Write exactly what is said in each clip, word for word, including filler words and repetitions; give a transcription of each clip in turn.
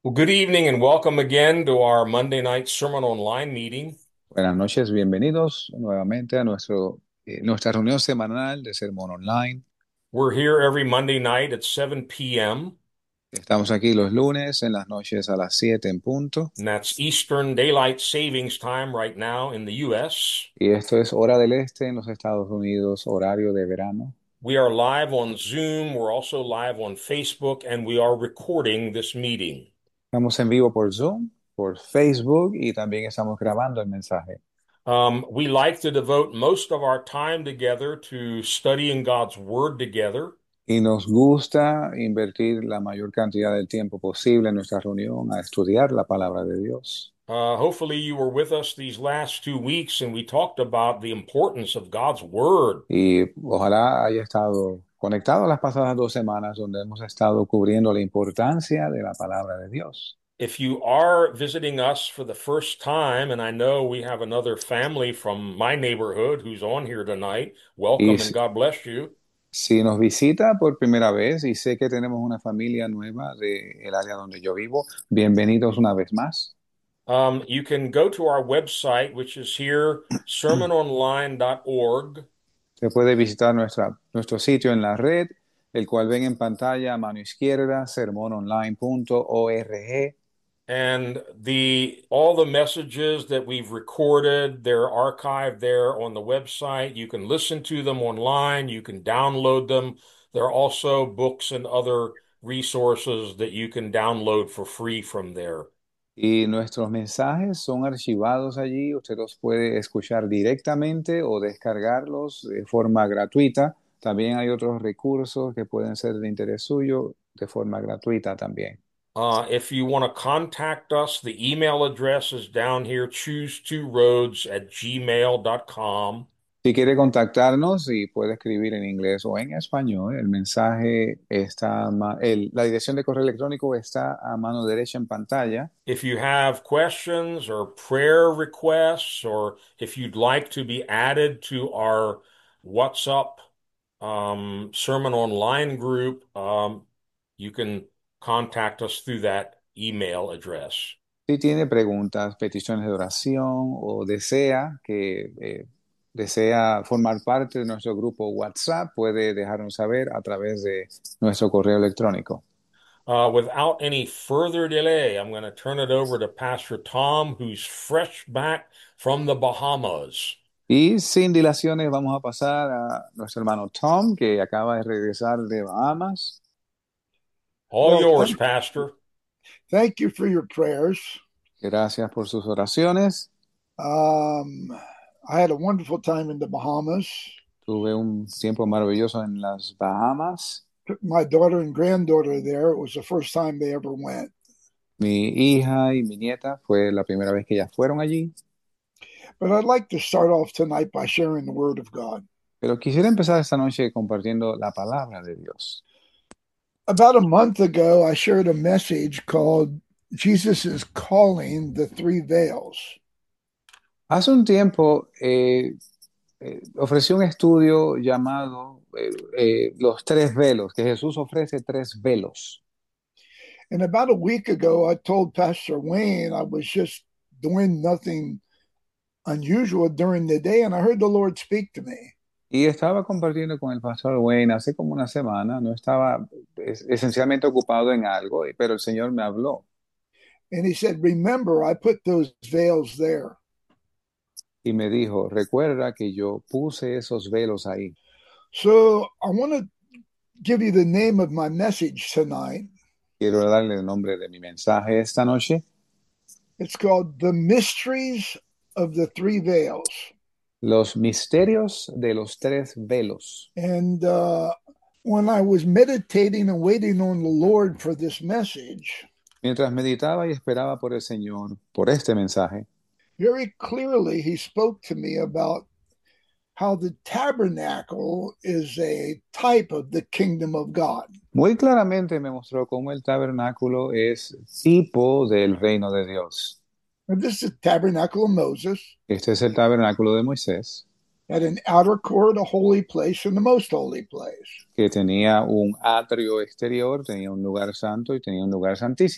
Well, good evening and welcome again to our Monday night Sermon Online meeting. Buenas noches, bienvenidos nuevamente a nuestro, eh, nuestra reunión semanal de Sermón Online. We're here every Monday night at seven p m, Estamos aquí los lunes en las noches a las siete en punto. and that's Eastern Daylight Savings Time right now in the U S. Y esto es hora del este en los Estados Unidos, horario de verano. We are live on Zoom, we're also live on Facebook, and we are recording this meeting. Estamos en vivo por Zoom, por Facebook y también estamos grabando el mensaje. Um, we like to devote most of our time together to studying God's Word together. Y nos gusta invertir la mayor cantidad del tiempo posible en nuestra reunión a estudiar la palabra de Dios. Uh, hopefully, you were with us these last two weeks, and we talked about the importance of God's Word. Y ojalá haya estado conectado las pasadas dos semanas donde hemos estado cubriendo la importancia de la palabra de Dios. If you are visiting us for the first time, and I know we have another family from my neighborhood who's on here tonight, Y welcome and si, God bless you. si nos visita por primera vez y sé que tenemos una familia nueva del área donde yo vivo, bienvenidos una vez más. Um, you can go to our website, which is here, sermon online dot org. Se puede visitar nuestra, nuestro sitio en la red, el cual ven en pantalla a mano izquierda, sermón online punto org. And the all the messages that we've recorded, they're archived there on the website. You can listen to them online, you can download them. There are also books and other resources that you can download for free from there. Y nuestros mensajes son archivados allí. Usted los puede escuchar directamente o descargarlos de forma gratuita. También hay otros recursos que pueden ser de interés suyo de forma gratuita también. Uh, if you want to contact us, the email address is down here, choose two roads at gmail dot com. Si quiere contactarnos y puede escribir en inglés o en español, el mensaje está, a ma- el- la dirección de correo electrónico está a mano derecha en pantalla. If you have questions or prayer requests, or if you'd like to be added to our WhatsApp um, Sermon Online group, um, you can contact us through that email address. Si tiene preguntas, peticiones de oración o desea que eh, desea formar parte de nuestro grupo WhatsApp, puede dejarnos saber a través de nuestro correo electrónico. Uh, without any further delay, I'm going to turn it over to Pastor Tom, who's fresh back from the Bahamas. Y sin dilaciones vamos a pasar a nuestro hermano Tom, que acaba de regresar de Bahamas. All Well, yours, thank, Pastor. thank you for your prayers. Gracias por sus oraciones. Um, I had a wonderful time in the Bahamas. Tuve un tiempo maravilloso en las Bahamas. Took my daughter and granddaughter there. It was the first time they ever went. Mi hija y mi nieta fue la primera vez que ellas fueron allí. But I'd like to start off tonight by sharing the Word of God. Pero quisiera empezar esta noche compartiendo la palabra de Dios. About a month ago, I shared a message called Jesus is Calling the Three Veils. Hace un tiempo eh, eh, ofrecí un estudio llamado eh, eh, Los Tres Velos, que Jesús ofrece tres velos. And about a week ago, I told Pastor Wayne I was just doing nothing unusual during the day, and I heard the Lord speak to me. Y estaba compartiendo con el pastor Wayne hace como una semana, no estaba es- esencialmente ocupado en algo, pero el Señor me habló And he said, Remember, I put those veils there. y me dijo, recuerda que yo puse esos velos ahí. So I want to give you the name of my message tonight. Quiero darle el nombre de mi mensaje esta noche, It's called The Mysteries of the Three Veils. Los Misterios de los Tres Velos. And uh, when I was meditating and waiting on the Lord for this message, Mientras meditaba y esperaba por el Señor, por este mensaje, very clearly he spoke to me about how the tabernacle is a type of the kingdom of God. muy claramente me mostró cómo el tabernáculo es tipo del reino de Dios. And this is the tabernacle of Moses, Este es el tabernáculo de Moisés, had an outer court, a holy place, and the most holy place. que tenía un atrio exterior, tenía un lugar santo y tenía un lugar santísimo.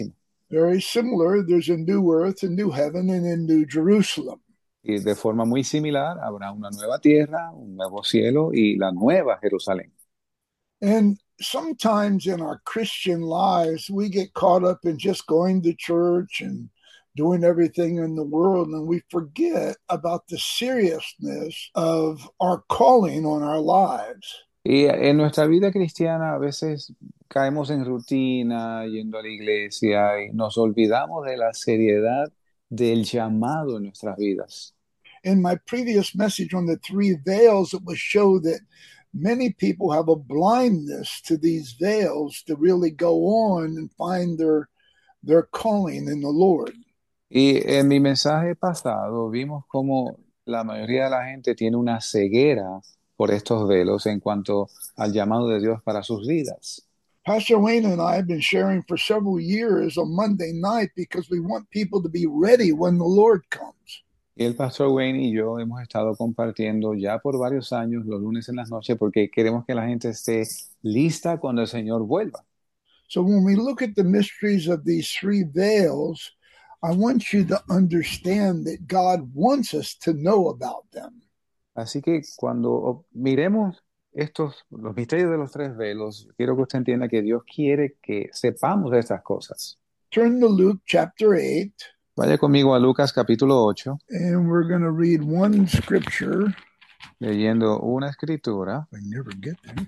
Very similar. There's a new earth, a new heaven, and a new Jerusalem. Y de forma muy similar, habrá una nueva tierra, un nuevo cielo y la nueva Jerusalén. And sometimes in our Christian lives, we get caught up in just going to church and doing everything in the world, and we forget about the seriousness of our calling on our lives. Y en nuestra vida cristiana a veces caemos en rutina, yendo a la iglesia y nos olvidamos de la seriedad del llamado en nuestras vidas. In my previous message on the three veils, it was show that many people have a blindness to these veils to really go on and find their their calling in the Lord. Y en mi mensaje pasado vimos cómo la mayoría de la gente tiene una ceguera por estos velos en cuanto al llamado de Dios para sus vidas. Pastor Wayne and I have been sharing for several years on Monday night because we want people to be ready when the Lord comes. Y el pastor Wayne y yo hemos estado compartiendo ya por varios años los lunes en las noches porque queremos que la gente esté lista cuando el Señor vuelva. So when we look at the mysteries of these three veils, I want you to understand that God wants us to know about them. Así que cuando miremos estos, los misterios de los tres velos, quiero que usted entienda que Dios quiere que sepamos de estas cosas. Turn to Luke chapter eight. Vaya conmigo a Lucas capítulo ocho. And we're going to read one scripture. Leyendo una escritura. I never get there.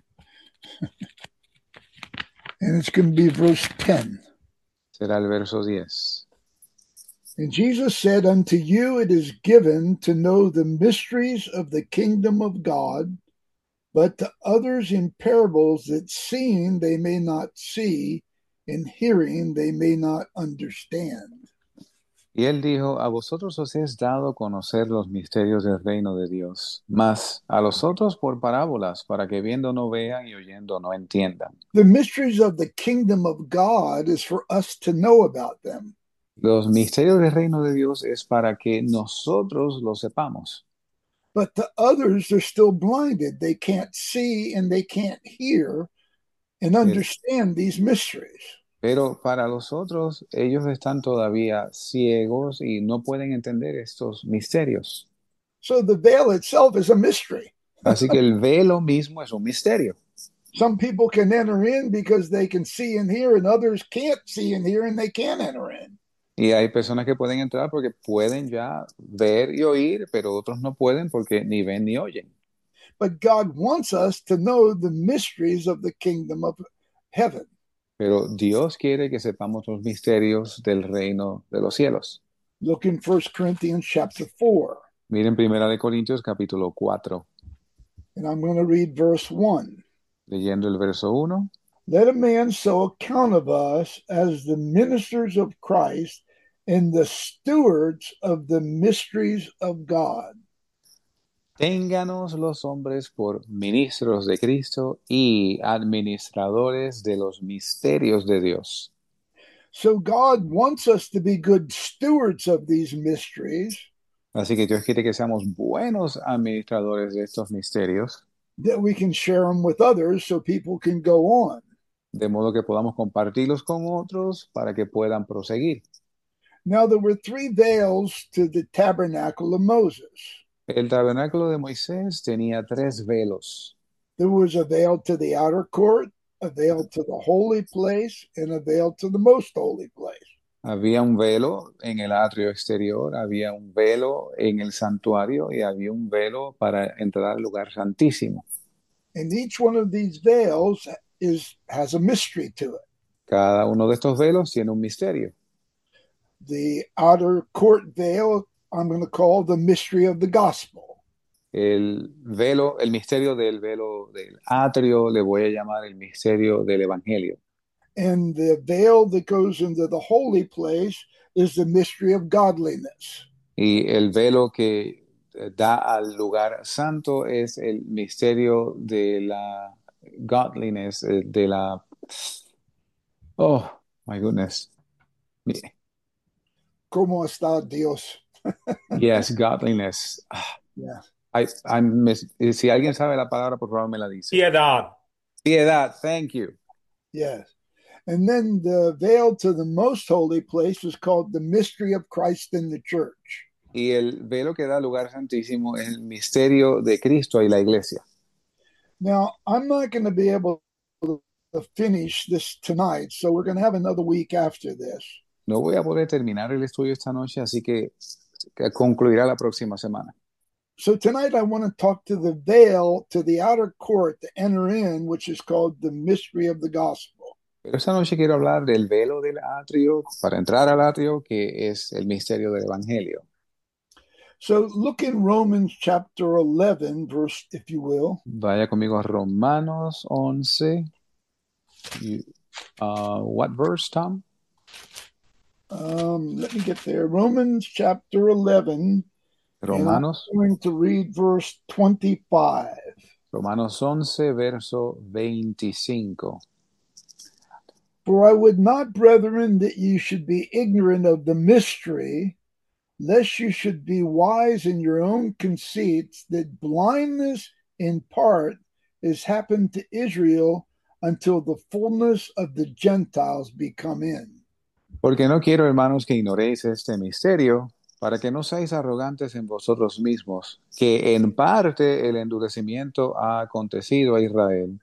And it's going to be verse ten. Será el verso diez. And Jesus said, unto you it is given to know the mysteries of the kingdom of God, but to others in parables, that seeing they may not see, and hearing they may not understand. Y él dijo, a vosotros os es dado conocer los misterios del reino de Dios, mas a los otros por parábolas, para que viendo no vean y oyendo no entiendan. The mysteries of the kingdom of God is for us to know about them. Los misterios del reino de Dios es para que nosotros los sepamos. But to others, they're still blinded. They can't see and they can't hear and understand these mysteries. Pero para los otros, ellos están todavía ciegos y no pueden entender estos misterios. So the veil itself is a mystery. Así que el velo mismo es un misterio. Some people can enter in because they can see and hear, and others can't see and hear, and they can't enter in. Y hay personas que pueden entrar porque pueden ya ver y oír, pero otros no pueden porque ni ven ni oyen. But God wants us to know the mysteries of the kingdom of heaven. Pero Dios quiere que sepamos los misterios del reino de los cielos. Look in First Corinthians chapter four. Miren Primera de Corintios capítulo cuatro. And I'm going to read verse one. Leyendo el verso uno. Let a man so account of us as the ministers of Christ and the stewards of the mysteries of God. Ténganos los hombres por ministros de Cristo y administradores de los misterios de Dios. So God wants us to be good stewards of these mysteries. Así que Dios quiere que seamos buenos administradores de estos misterios. That we can share them with others so people can go on. De modo que podamos compartirlos con otros para que puedan proseguir. Now there were three veils to the tabernacle of Moses. El tabernáculo de Moisés tenía tres velos. There was a veil to the outer court, a veil to the holy place, and a veil to the most holy place. Había un velo en el atrio exterior, había un velo en el santuario y había un velo para entrar al lugar santísimo. And each one of these veils is has a mystery to it. Cada uno de estos velos tiene un misterio. The outer court veil I'm going to call the mystery of the gospel. El velo, el misterio del velo del atrio le voy a llamar el misterio del evangelio. And the veil that goes into the holy place is the mystery of godliness. Y el velo que da al lugar santo es el misterio de la godliness, de la... Oh, my goodness. ¿Cómo está Dios? Yes, godliness. Yeah. I, I'm mis- si alguien sabe la palabra, por favor me la dice. Piedad. Piedad, thank you. Yes. And then the veil to the most holy place is called the mystery of Christ in the church. Y el velo que da lugar santísimo es el misterio de Cristo y la iglesia. Now, I'm not going to be able to finish this tonight, so we're going to have another week after this. No voy a poder terminar el estudio esta noche, así que, que concluirá la próxima semana. So tonight I want to talk to the veil to the outer court to enter in, which is called the mystery of the gospel. Pero esta noche quiero hablar del velo del atrio para entrar al atrio, que es el misterio del evangelio. So look in Romans chapter eleven, verse, if you will. Vaya conmigo a Romanos once. You, uh, what verse, Tom? Um, let me get there. Romans chapter eleven. Romanos, And I'm going to read verse twenty-five. Romanos once, verso veinticinco. For I would not, brethren, that you should be ignorant of the mystery, lest you should be wise in your own conceits, that blindness in part is happened to Israel until the fullness of the Gentiles be come in. Porque no quiero, hermanos, que ignoréis este misterio, para que no seáis arrogantes en vosotros mismos, que en parte el endurecimiento ha acontecido a Israel,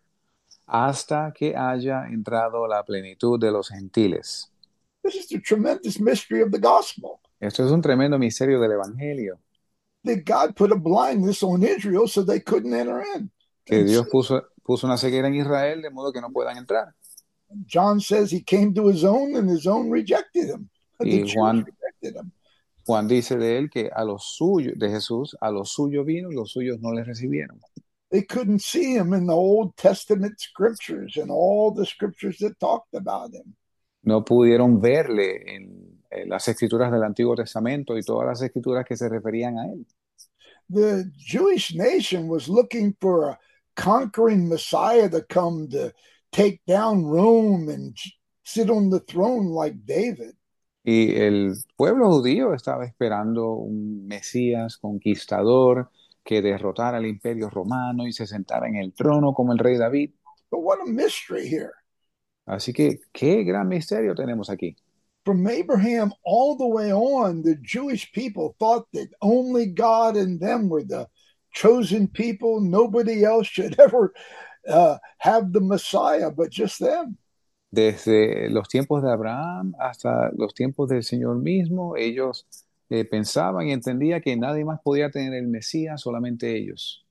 hasta que haya entrado la plenitud de los gentiles. This is the tremendous mystery of the gospel. Esto es un tremendo misterio del evangelio, That God put a blindness on Israel so they couldn't enter in. que And Dios puso, puso una ceguera en Israel de modo que no puedan entrar. John says he came to his own and his own rejected him. The Y Jews Juan, rejected him. Juan dice de él que a los suyos, de Jesús, a los suyos vino y los suyos no le recibieron. They couldn't see him in the Old Testament scriptures and all the scriptures that talked about him. No pudieron verle en, en las escrituras del Antiguo Testamento y todas las escrituras que se referían a él. The Jewish nation was looking for a conquering Messiah to come to take down Rome and sit on the throne like David. Y el pueblo judío estaba esperando un Mesías conquistador que derrotara al imperio romano y se sentara en el trono como el rey David. But what a mystery here. Así que, qué gran misterio tenemos aquí. From Abraham all the way on, the Jewish people thought that only God and them were the chosen people. Nobody else should ever uh, have the Messiah, but just them. Desde los tiempos de Abraham hasta los tiempos del Señor mismo, ellos eh, pensaban y entendían que nadie más podía tener el Mesías, solamente ellos.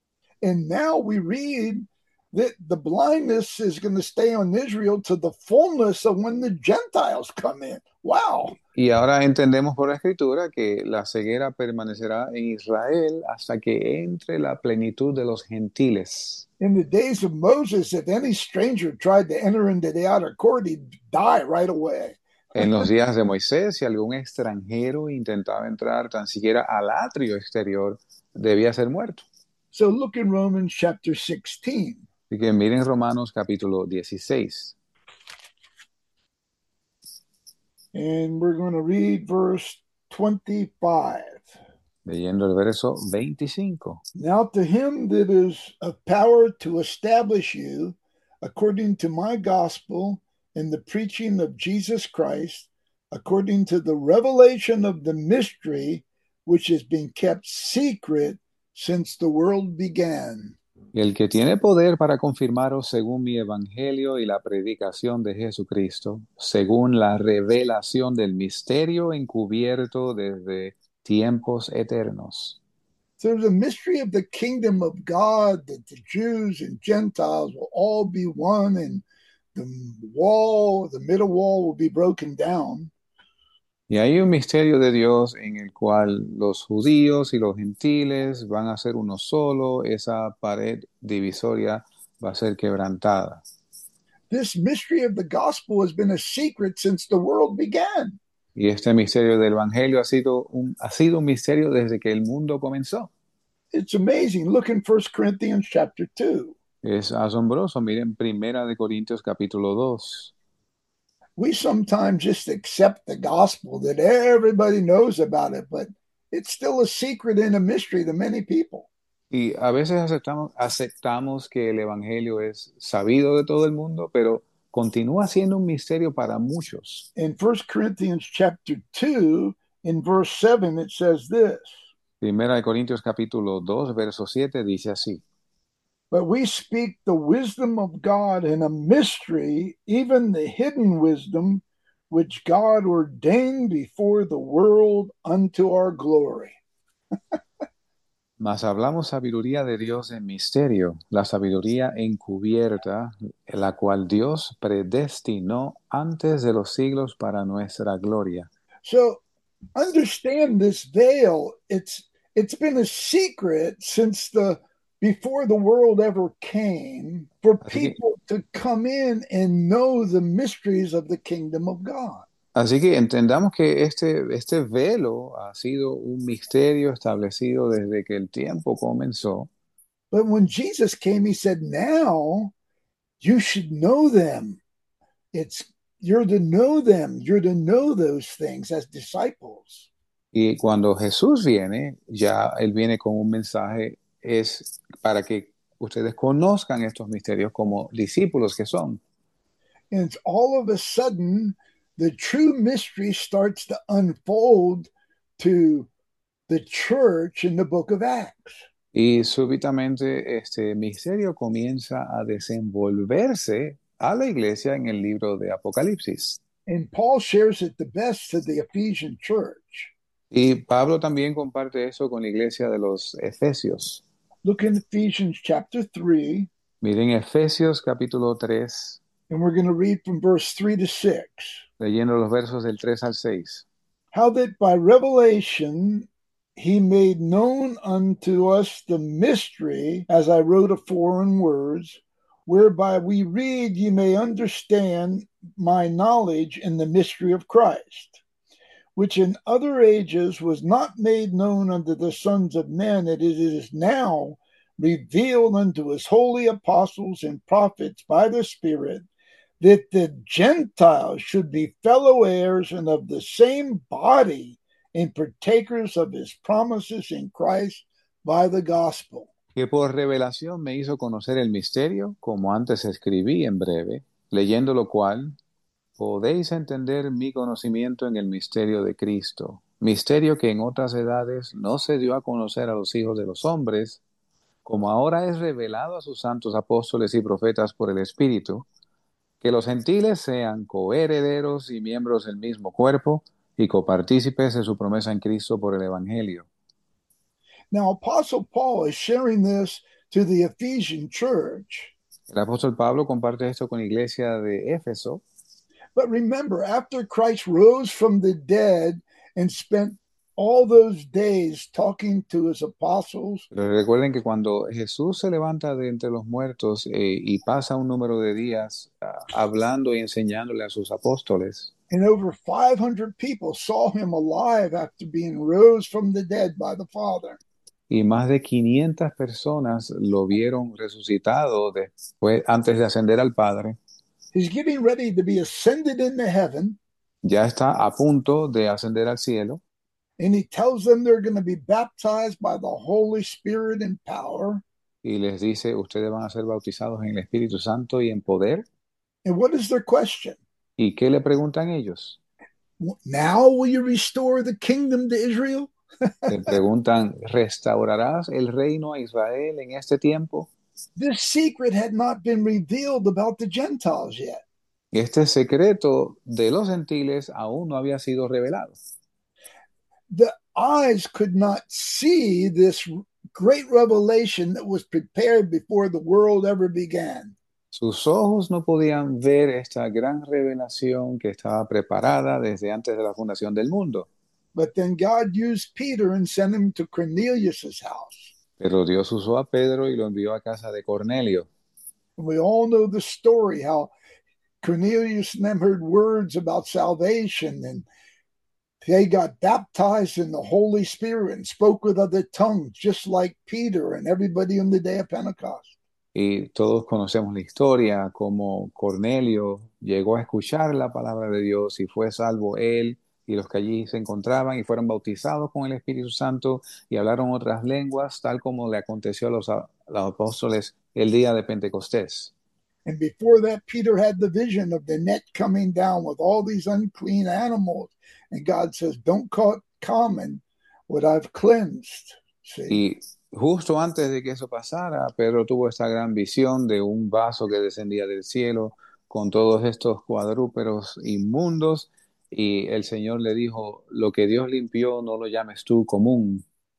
And now we read that the blindness is going to stay on Israel to the fullness of when the Gentiles come in. Wow. Y ahora entendemos por la Escritura que la ceguera permanecerá en Israel hasta que entre la plenitud de los gentiles. In the days of Moses, if any stranger tried to enter into the outer court, he'd die right away. En los días de Moisés, si algún extranjero intentaba entrar tan siquiera al atrio exterior, debía ser muerto. So look in Romans chapter sixteen. Así que miren Romanos capítulo dieciséis. And we're going to read verse twenty-five. Leyendo el verso veinticinco. Now to him that is of power to establish you, according to my gospel and the preaching of Jesus Christ, according to the revelation of the mystery which has been kept secret since the world began. Y el que tiene poder para confirmaros según mi evangelio y la predicación de Jesucristo, según la revelación del misterio encubierto desde tiempos eternos. So there's a mystery of the kingdom of God that the Jews and Gentiles will all be one, and the wall, the middle wall will be broken down. Y hay un misterio de Dios en el cual los judíos y los gentiles van a ser uno solo, esa pared divisoria va a ser quebrantada. This mystery of the gospel has been a secret since the world began. Y este misterio del evangelio ha sido un, ha sido un misterio desde que el mundo comenzó. It's amazing. Look in First Corinthians chapter two. Es asombroso. Miren Primera de Corintios capítulo dos. We sometimes just accept the gospel that everybody knows about it, but it's still a secret and a mystery to many people. Y a veces aceptamos, aceptamos que el evangelio es sabido de todo el mundo, pero continúa siendo un misterio para muchos. In First Corinthians chapter two, in verse seven, it says this, Primera de Corintios capítulo dos, verso siete dice así: "But we speak the wisdom of God in a mystery, even the hidden wisdom, which God ordained before the world unto our glory." Mas hablamos sabiduría de Dios en misterio, la sabiduría encubierta, la cual Dios predestinó antes de los siglos para nuestra gloria. So understand this veil. It's it's been a secret since the before the world ever came for Así que, people to come in and know the mysteries of the kingdom of God. así que entendamos que este, este velo ha sido un misterio establecido desde que el tiempo comenzó. But when Jesus came, he said, "Now you should know them. It's you're to know them. You're to know those things as disciples." Y cuando Jesús viene, ya Él viene con un mensaje, es para que ustedes conozcan estos misterios como discípulos que son. And all of a sudden, the true mystery starts to unfold to the church in the book of Acts. Y súbitamente este misterio comienza a desenvolverse a la iglesia en el libro de Apocalipsis. And Paul shares it the best to the Ephesian church. Y Pablo también comparte eso con la iglesia de los Efesios. Look in Ephesians chapter three, Miren Efesios capítulo tres, and we're going to read from verse three to six. leyendo los versos del tres al seis. How that by revelation he made known unto us the mystery, as I wrote afore in words, whereby we read ye may understand my knowledge in the mystery of Christ, which in other ages was not made known unto the sons of men, and it is now revealed unto his holy apostles and prophets by the Spirit, that the Gentiles should be fellow heirs and of the same body and partakers of his promises in Christ by the gospel. Que por revelación me hizo conocer el misterio, como antes escribí en breve, leyendo lo cual podéis entender mi conocimiento en el misterio de Cristo, misterio que en otras edades no se dio a conocer a los hijos de los hombres, como ahora es revelado a sus santos apóstoles y profetas por el Espíritu, que los gentiles sean coherederos y miembros del mismo cuerpo y copartícipes de su promesa en Cristo por el Evangelio. Now, Apostle Paul is sharing this to the Ephesian church. El apóstol Pablo comparte esto con la iglesia de Éfeso. But remember, after Christ rose from the dead and spent all those days talking to his apostles, Pero recuerden que cuando Jesús se levanta de entre los muertos eh, y pasa un número de días uh, hablando y enseñándole a sus apóstoles, and over five hundred people saw him alive after being rose from the dead by the Father. y más de quinientas personas lo vieron resucitado después, antes de ascender al Padre, He's getting ready to be ascended into heaven, ya está a punto de ascender al cielo, and he tells them they're going to be baptized by the Holy Spirit and power. y les dice, ustedes van a ser bautizados en el Espíritu Santo y en poder. And what is their question? ¿Y qué le preguntan ellos? Now will you restore the kingdom to Israel? Le preguntan, ¿restaurarás el reino a Israel en este tiempo? This secret had not been revealed about the Gentiles yet. Este secreto de los gentiles aún no había sido revelado. The eyes could not see this great revelation that was prepared before the world ever began. Sus ojos no podían ver esta gran revelación que estaba preparada desde antes de la fundación del mundo. But then God used Peter and sent him to Cornelius's house. Pero Dios usó a Pedro y lo envió a casa de Cornelio. And we all know the story how Cornelius and them heard words about salvation, and they got baptized in the Holy Spirit and spoke with other tongues, just like Peter and everybody on the day of Pentecost. Y todos conocemos la historia, como Cornelio llegó a escuchar la palabra de Dios y fue salvo él y los que allí se encontraban y fueron bautizados con el Espíritu Santo y hablaron otras lenguas, tal como le aconteció a los, a los apóstoles el día de Pentecostés. And before that, Peter had the vision of the net coming down with all these unclean animals. And God says, don't call it common what I've cleansed. See? Y justo antes de que eso pasara, Pedro tuvo esta gran visión de un vaso que descendía del cielo con todos estos cuadrúpedos inmundos, y el Señor le dijo, lo que Dios limpió no lo llames tú común.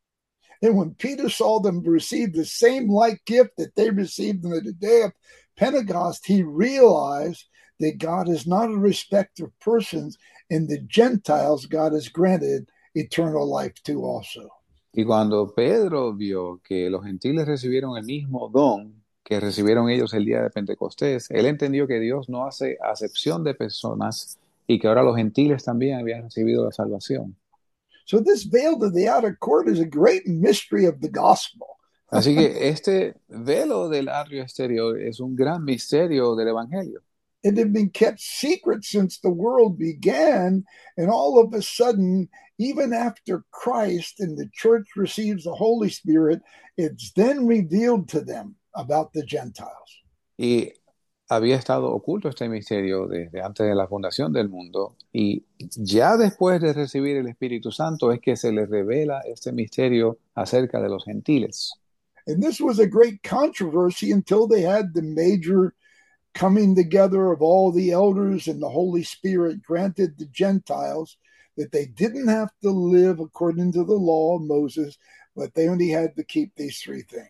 And when Peter saw them receive the same like gift that they received on the day of Pentecost, he realized that God is not a respecter of persons, and the Gentiles God has granted eternal life to also. Y cuando Pedro vio que los gentiles recibieron el mismo don que recibieron ellos el día de Pentecostés, él entendió que Dios no hace acepción de personas y que ahora los gentiles también habían recibido la salvación. So this veil to the outer court is a great mystery of the gospel. Así que este velo del atrio exterior es un gran misterio del Evangelio. It had been kept secret since the world began, and all of a sudden, even after Christ and the church receives the Holy Spirit, it's then revealed to them about the Gentiles. Y había estado oculto este misterio desde antes de la fundación del mundo, y ya después de recibir el Espíritu Santo es que se les revela este misterio acerca de los gentiles. And this was a great controversy until they had the major coming together of all the elders, and the Holy Spirit granted the Gentiles that they didn't have to live according to the law of Moses, but they only had to keep these three things.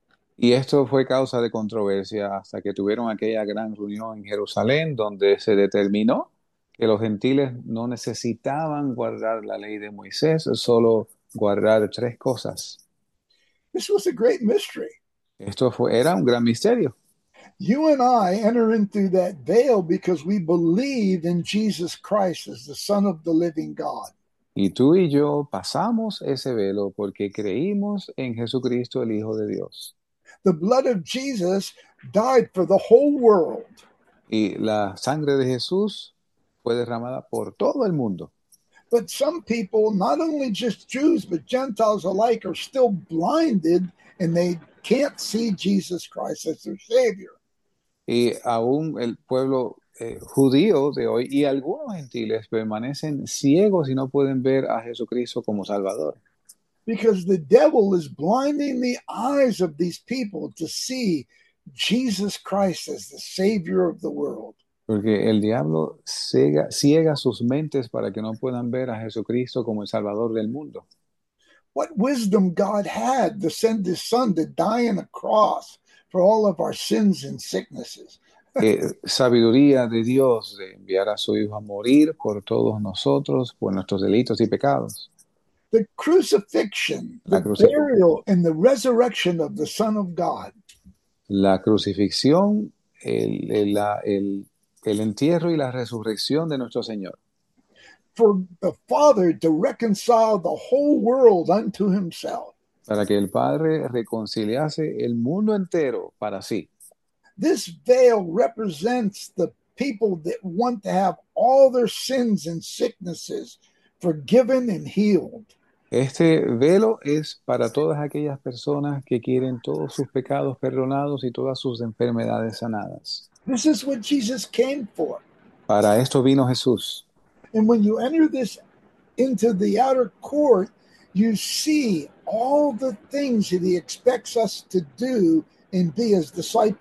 Y esto fue causa de controversia hasta que tuvieron aquella gran reunión en Jerusalén, donde se determinó que los gentiles no necesitaban guardar la ley de Moisés, solo guardar tres cosas. This was a great mystery. Esto fue, era un gran misterio. You and I enter into that veil because we believe in Jesus Christ as the Son of the living God. Y tú y yo pasamos ese velo porque creímos en Jesucristo, el Hijo de Dios. The blood of Jesus died for the whole world. Y la sangre de Jesús fue derramada por todo el mundo. But some people, not only just Jews, but Gentiles alike, are still blinded, and they can't see Jesus Christ as their Savior. Y aún el pueblo eh, judío de hoy y algunos gentiles permanecen ciegos y no pueden ver a Jesucristo como Salvador. Because the devil is blinding the eyes of these people to see Jesus Christ as the Savior of the world. Porque el diablo ciega, ciega sus mentes para que no puedan ver a Jesucristo como el Salvador del mundo. What wisdom God had to send his Son to die on a cross for all of our sins and sicknesses. Eh, sabiduría de Dios de enviar a su Hijo a morir por todos nosotros, por nuestros delitos y pecados. The crucifixion, La the crucif- burial, and the resurrection of the Son of God. La crucifixión, el, el, la- el, el entierro y la resurrección de nuestro Señor. For the Father to reconcile the whole world unto himself. Para que el Padre reconciliase el mundo entero para sí. This veil represents the people that want to have all their sins and sicknesses forgiven and healed. Este velo es para todas aquellas personas que quieren todos sus pecados perdonados y todas sus enfermedades sanadas. This is what Jesus came for. Para esto vino Jesús. And when you enter this into the outer court, you see all the things that he expects us to do and be his disciples.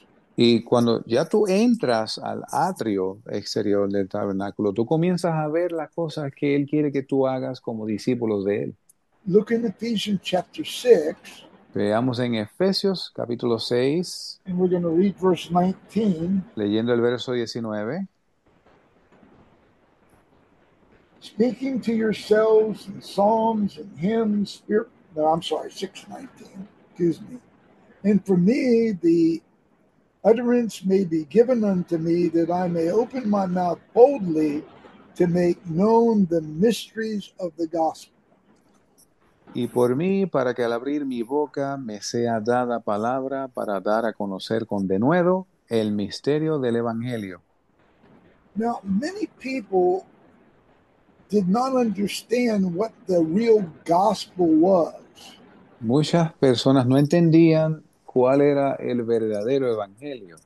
Y cuando ya tú entras al atrio exterior del tabernáculo, tú comienzas a ver las cosas que Él quiere que tú hagas como discípulos de Él. Look in Ephesians chapter six, Veamos en Efesios capítulo seis, and we're going to read verse nineteen. leyendo el verso diecinueve. Speaking to yourselves in psalms and hymns, spirit. No, I'm sorry, six nineteen. Excuse me. And for me, the utterance may be given unto me, that I may open my mouth boldly to make known the mysteries of the gospel. Y por mí, para que al abrir mi boca me sea dada palabra para dar a conocer con denuedo el misterio del Evangelio. Now, many people did not understand what the real gospel was. Muchas personas no entendían cuál era el verdadero Evangelio.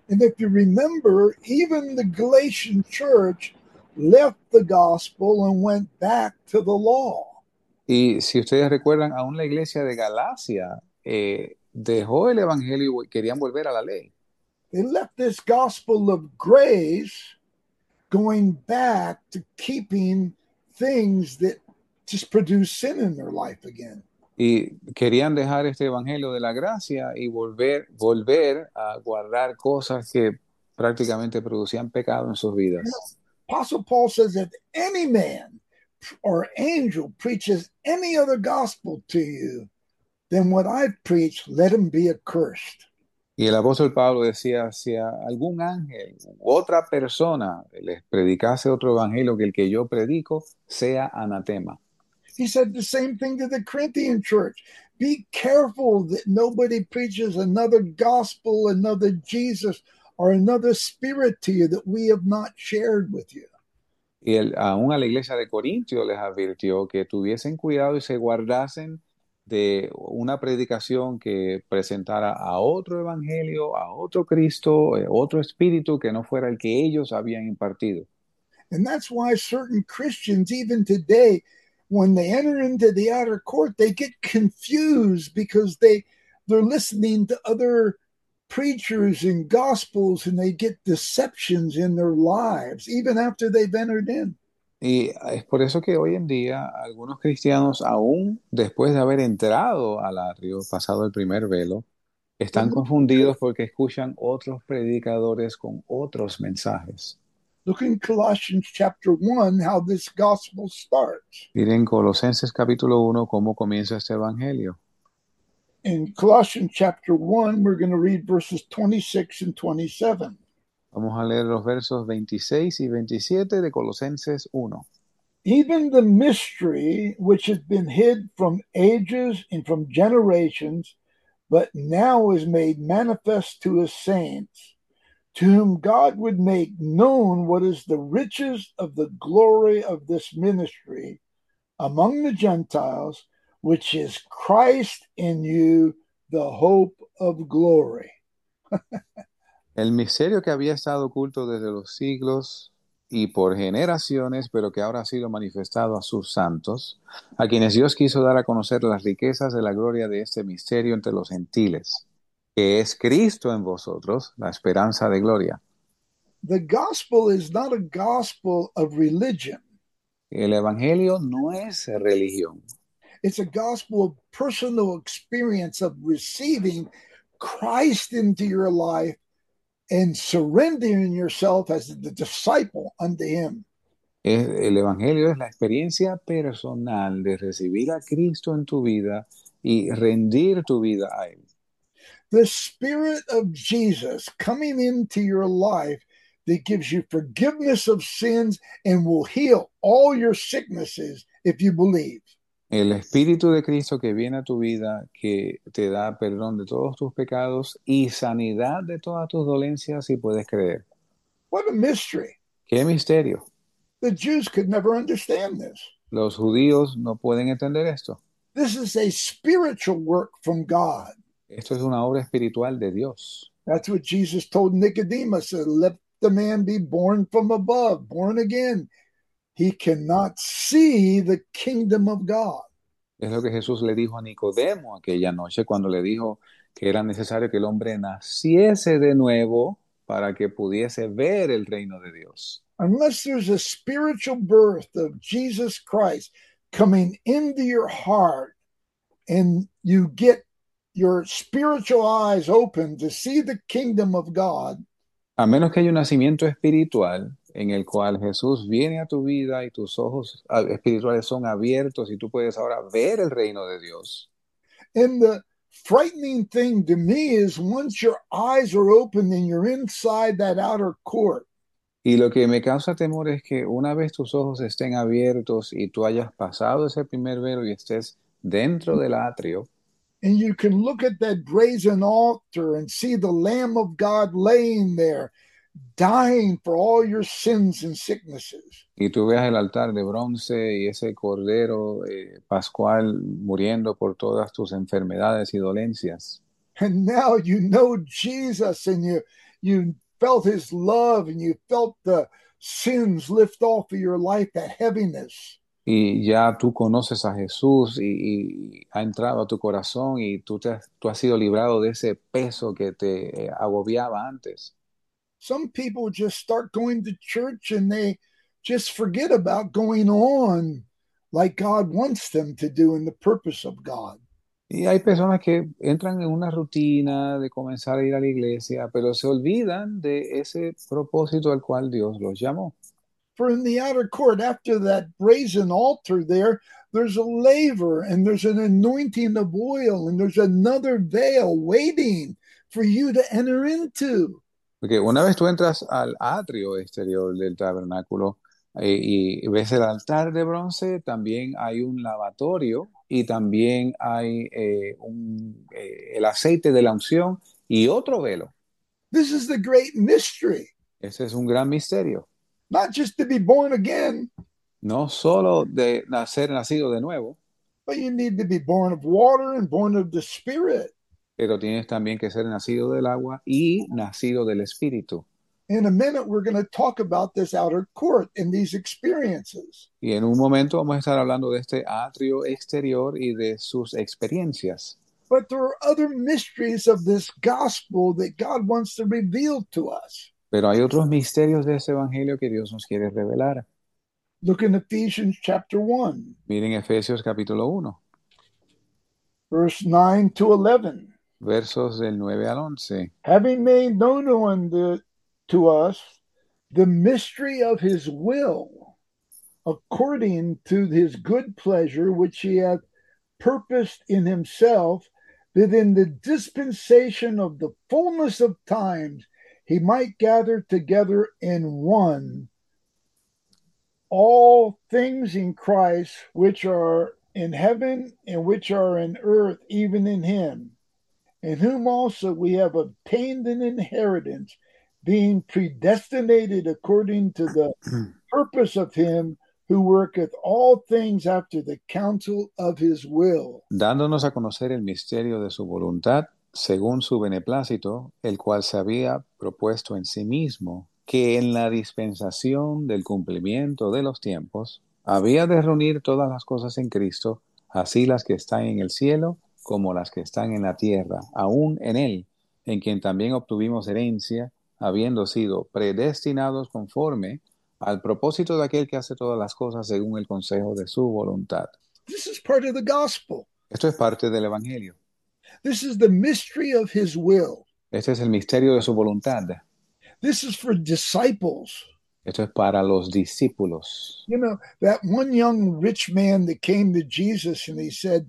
And if you remember, even the Galatian church left the gospel and went back to the law. Y si ustedes recuerdan, aún la iglesia de Galacia eh, dejó el evangelio y querían volver a la ley. They left this gospel of grace going back to keeping things that just produce sin in their life again. Y querían dejar este evangelio de la gracia y volver, volver a guardar cosas que prácticamente producían pecado en sus vidas. Apostle Paul says, if any man or angel preaches any other gospel to you than what I've preached, let him be accursed. Y el apóstol Pablo decía, si a algún ángel u otra persona les predicase otro evangelio que el que yo predico, sea anatema. He said the same thing to the Corinthian church. Be careful that nobody preaches another gospel, another Jesus, or another spirit to you that we have not shared with you. Y él, aún a la iglesia de Corintio les advirtió que tuviesen cuidado y se guardasen de una predicación que presentara a otro evangelio, a otro Cristo, eh, otro espíritu que no fuera el que ellos habían impartido. And that's why certain Christians, even today, when they enter into the outer court, they get confused because they, they're listening to other preachers and gospels and they get deceptions in their lives, even after they've entered in. Y es por eso que hoy en día algunos cristianos, aún después de haber entrado al atrio, pasado el primer velo, están confundidos porque escuchan otros predicadores con otros mensajes. Look in Colossians chapter one, how this gospel starts. Miren Colosenses capítulo uno cómo comienza este evangelio. In Colossians chapter one, we're going to read verses twenty-six and twenty-seven. Vamos a leer los versos veintiséis y veintisiete de Colosenses uno. Even the mystery which has been hid from ages and from generations, but now is made manifest to his saints, to whom God would make known what is the riches of the glory of this ministry among the Gentiles, which is Christ in you, the hope of glory. El misterio que había estado oculto desde los siglos y por generaciones, pero que ahora ha sido manifestado a sus santos, a quienes Dios quiso dar a conocer las riquezas de la gloria de este misterio entre los gentiles, que es Cristo en vosotros, la esperanza de gloria. The gospel is not a gospel of religion. El evangelio no es religión. It's a gospel of personal experience of receiving Christ into your life and surrendering yourself as the disciple unto him. El evangelio es la experiencia personal de recibir a Cristo en tu vida y rendir tu vida a él. The Spirit of Jesus coming into your life that gives you forgiveness of sins and will heal all your sicknesses if you believe. El Espíritu de Cristo que viene a tu vida, que te da perdón de todos tus pecados y sanidad de todas tus dolencias si puedes creer. What a mystery. ¡Qué misterio! The Jews could never understand this. Los judíos no pueden entender esto. This is a spiritual work from God. Esto es una obra espiritual de Dios. That's what Jesus told Nicodemus, let the man be born from above, born again. He cannot see the kingdom of God. Es lo que Jesús le dijo a Nicodemo aquella noche cuando le dijo que era necesario que el hombre naciese de nuevo para que pudiese ver el reino de Dios. Unless there's a spiritual birth of Jesus Christ coming into your heart and you get your spiritual eyes open to see the kingdom of God, a menos que haya un nacimiento espiritual en el cual Jesús viene a tu vida y tus ojos espirituales son abiertos y tú puedes ahora ver el reino de Dios. And the frightening thing to me is once your eyes are open and you're inside that outer court, y lo que me causa temor es que una vez tus ojos estén abiertos y tú hayas pasado ese primer velo y estés dentro del atrio, and you can look at that brazen altar and see the Lamb of God laying there, dying for all your sins and sicknesses. Y tú veas el altar de bronce y ese cordero eh, pascual muriendo por todas tus enfermedades y dolencias. And now you know Jesus and you you felt his love and you felt the sins lift off of your life, that heaviness. Y ya tú conoces a Jesús y, y ha entrado a tu corazón y tú, te, has- tú has sido librado de ese peso que te eh, agobiaba antes. Some people just start going to church and they just forget about going on like God wants them to do in the purpose of God. Y hay personas que entran en una rutina de comenzar a ir a la iglesia, pero se olvidan de ese propósito al cual Dios los llamó. For in the outer court, after that brazen altar there, there's a laver and there's an anointing of oil and there's another veil waiting for you to enter into. Porque una vez tú entras al atrio exterior del tabernáculo eh, y ves el altar de bronce, también hay un lavatorio y también hay eh, un, eh, el aceite de la unción y otro velo. This is the great mystery, Ese es un gran misterio. not just to be born again, No solo de nacer nacido de nuevo, but you need to be born of water and born of the Spirit. pero tienes también que ser nacido del agua y nacido del espíritu. In a minute, we're going to talk about this outer court and these experiences. Y en un momento vamos a estar hablando de este atrio exterior y de sus experiencias. But there are other mysteries of this gospel that God wants to reveal to us. Pero hay otros misterios de este evangelio que Dios nos quiere revelar. Look in Ephesians chapter one, Miren Efesios capítulo uno, verse nine to eleven. versos del nueve al once. Having made known unto to us the mystery of his will, according to his good pleasure, which he hath purposed in himself, that in the dispensation of the fullness of times he might gather together in one all things in Christ, which are in heaven and which are in earth, even in him, in whom also we have obtained an inheritance, being predestinated according to the purpose of him who worketh all things after the counsel of his will. Dándonos a conocer el misterio de su voluntad, según su beneplácito, el cual se había propuesto en sí mismo, que en la dispensación del cumplimiento de los tiempos, había de reunir todas las cosas en Cristo, así las que están en el cielo como las que están en la tierra, aún en él, en quien también obtuvimos herencia, habiendo sido predestinados conforme al propósito de aquel que hace todas las cosas según el consejo de su voluntad. This is part of the gospel. Esto es parte del Evangelio. This is the mystery of his will. Este es el misterio de su voluntad. This is for disciples. Esto es para los discípulos. You know, that one young rich man that came to Jesus and he said,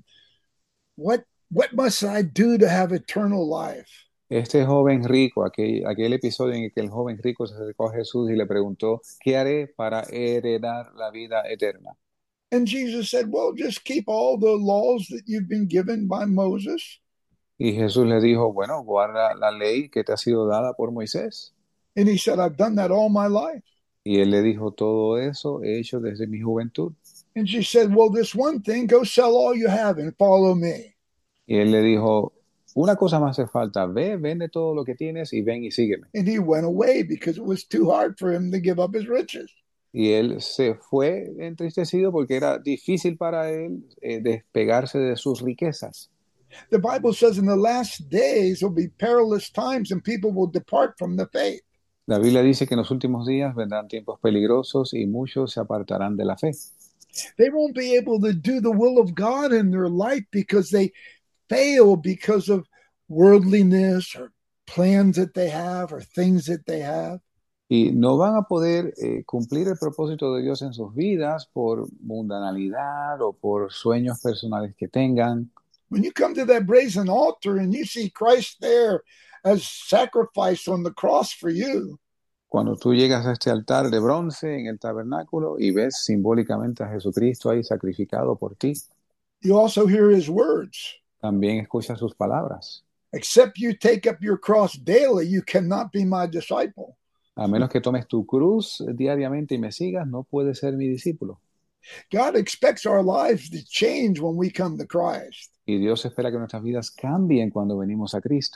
What what must I do to have eternal life? Este joven rico, aquel, aquel episodio en el que el joven rico se acercó a Jesús y le preguntó, ¿qué haré para heredar la vida eterna? And Jesus said, Well, just keep all the laws that you've been given by Moses. Y Jesús le dijo, bueno, guarda la ley que te ha sido dada por Moisés. And he said, I've done that all my life. Y él le dijo, todo eso he hecho desde mi juventud. And she said, Well, this one thing, go sell all you have and follow me. Y él le dijo, una cosa más hace falta, ve, vende todo lo que tienes y ven y sígueme. And he went away because it was too hard for him to give up his riches. Y él se fue entristecido porque era difícil para él eh, despegarse de sus riquezas. The Bible says in the last days will be perilous times and people will depart from the faith. La Biblia dice que en los últimos días vendrán tiempos peligrosos y muchos se apartarán de la fe. They won't be able to do the will of God in their life because they fail because of worldliness or plans that they have or things that they have. Y no van a poder eh, cumplir el propósito de Dios en sus vidas por mundanalidad o por sueños personales que tengan. When you come to that brazen altar and you see Christ there as sacrifice on the cross for you, Cuando tú llegas a este altar de bronce en el tabernáculo y ves simbólicamente a Jesucristo ahí sacrificado por ti, you also hear his words. también escuchas sus palabras. Except you take up your cross daily, you cannot be my disciple. A menos que tomes tu cruz diariamente y me sigas, no puedes ser mi discípulo. God expects our lives to change when we come to Christ. Y Dios espera que nuestras vidas cambien cuando venimos a Cristo.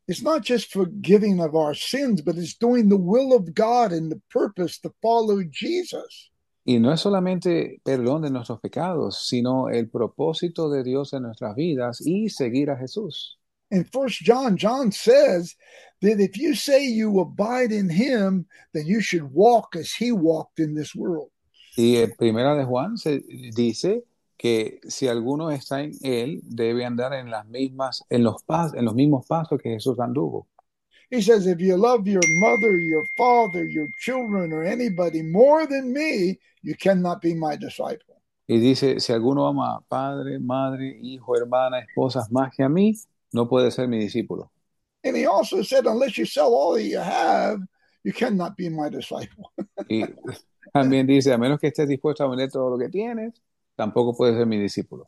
It's not just forgiving of our sins, but it's doing the will of God and the purpose to follow Jesus. Y no es solamente perdón de nuestros pecados, sino el propósito de Dios en nuestras vidas y seguir a Jesús. In First John, John says that if you say you abide in him, then you should walk as he walked in this world. Y en Primera de Juan se dice que si alguno está en él, debe andar en las mismas, en los pas, en los mismos pasos que Jesús anduvo. He says, if you love your mother, your father, your children, or anybody more than me, you cannot be my disciple. Y dice, si alguno ama a padre, madre, hijo, hermana, esposas más que a mí, no puede ser mi discípulo. And he also said, unless you sell all that you have, you cannot be my disciple. Y también dice, a menos que estés dispuesto a vender todo lo que tienes, tampoco puedes ser mi discípulo.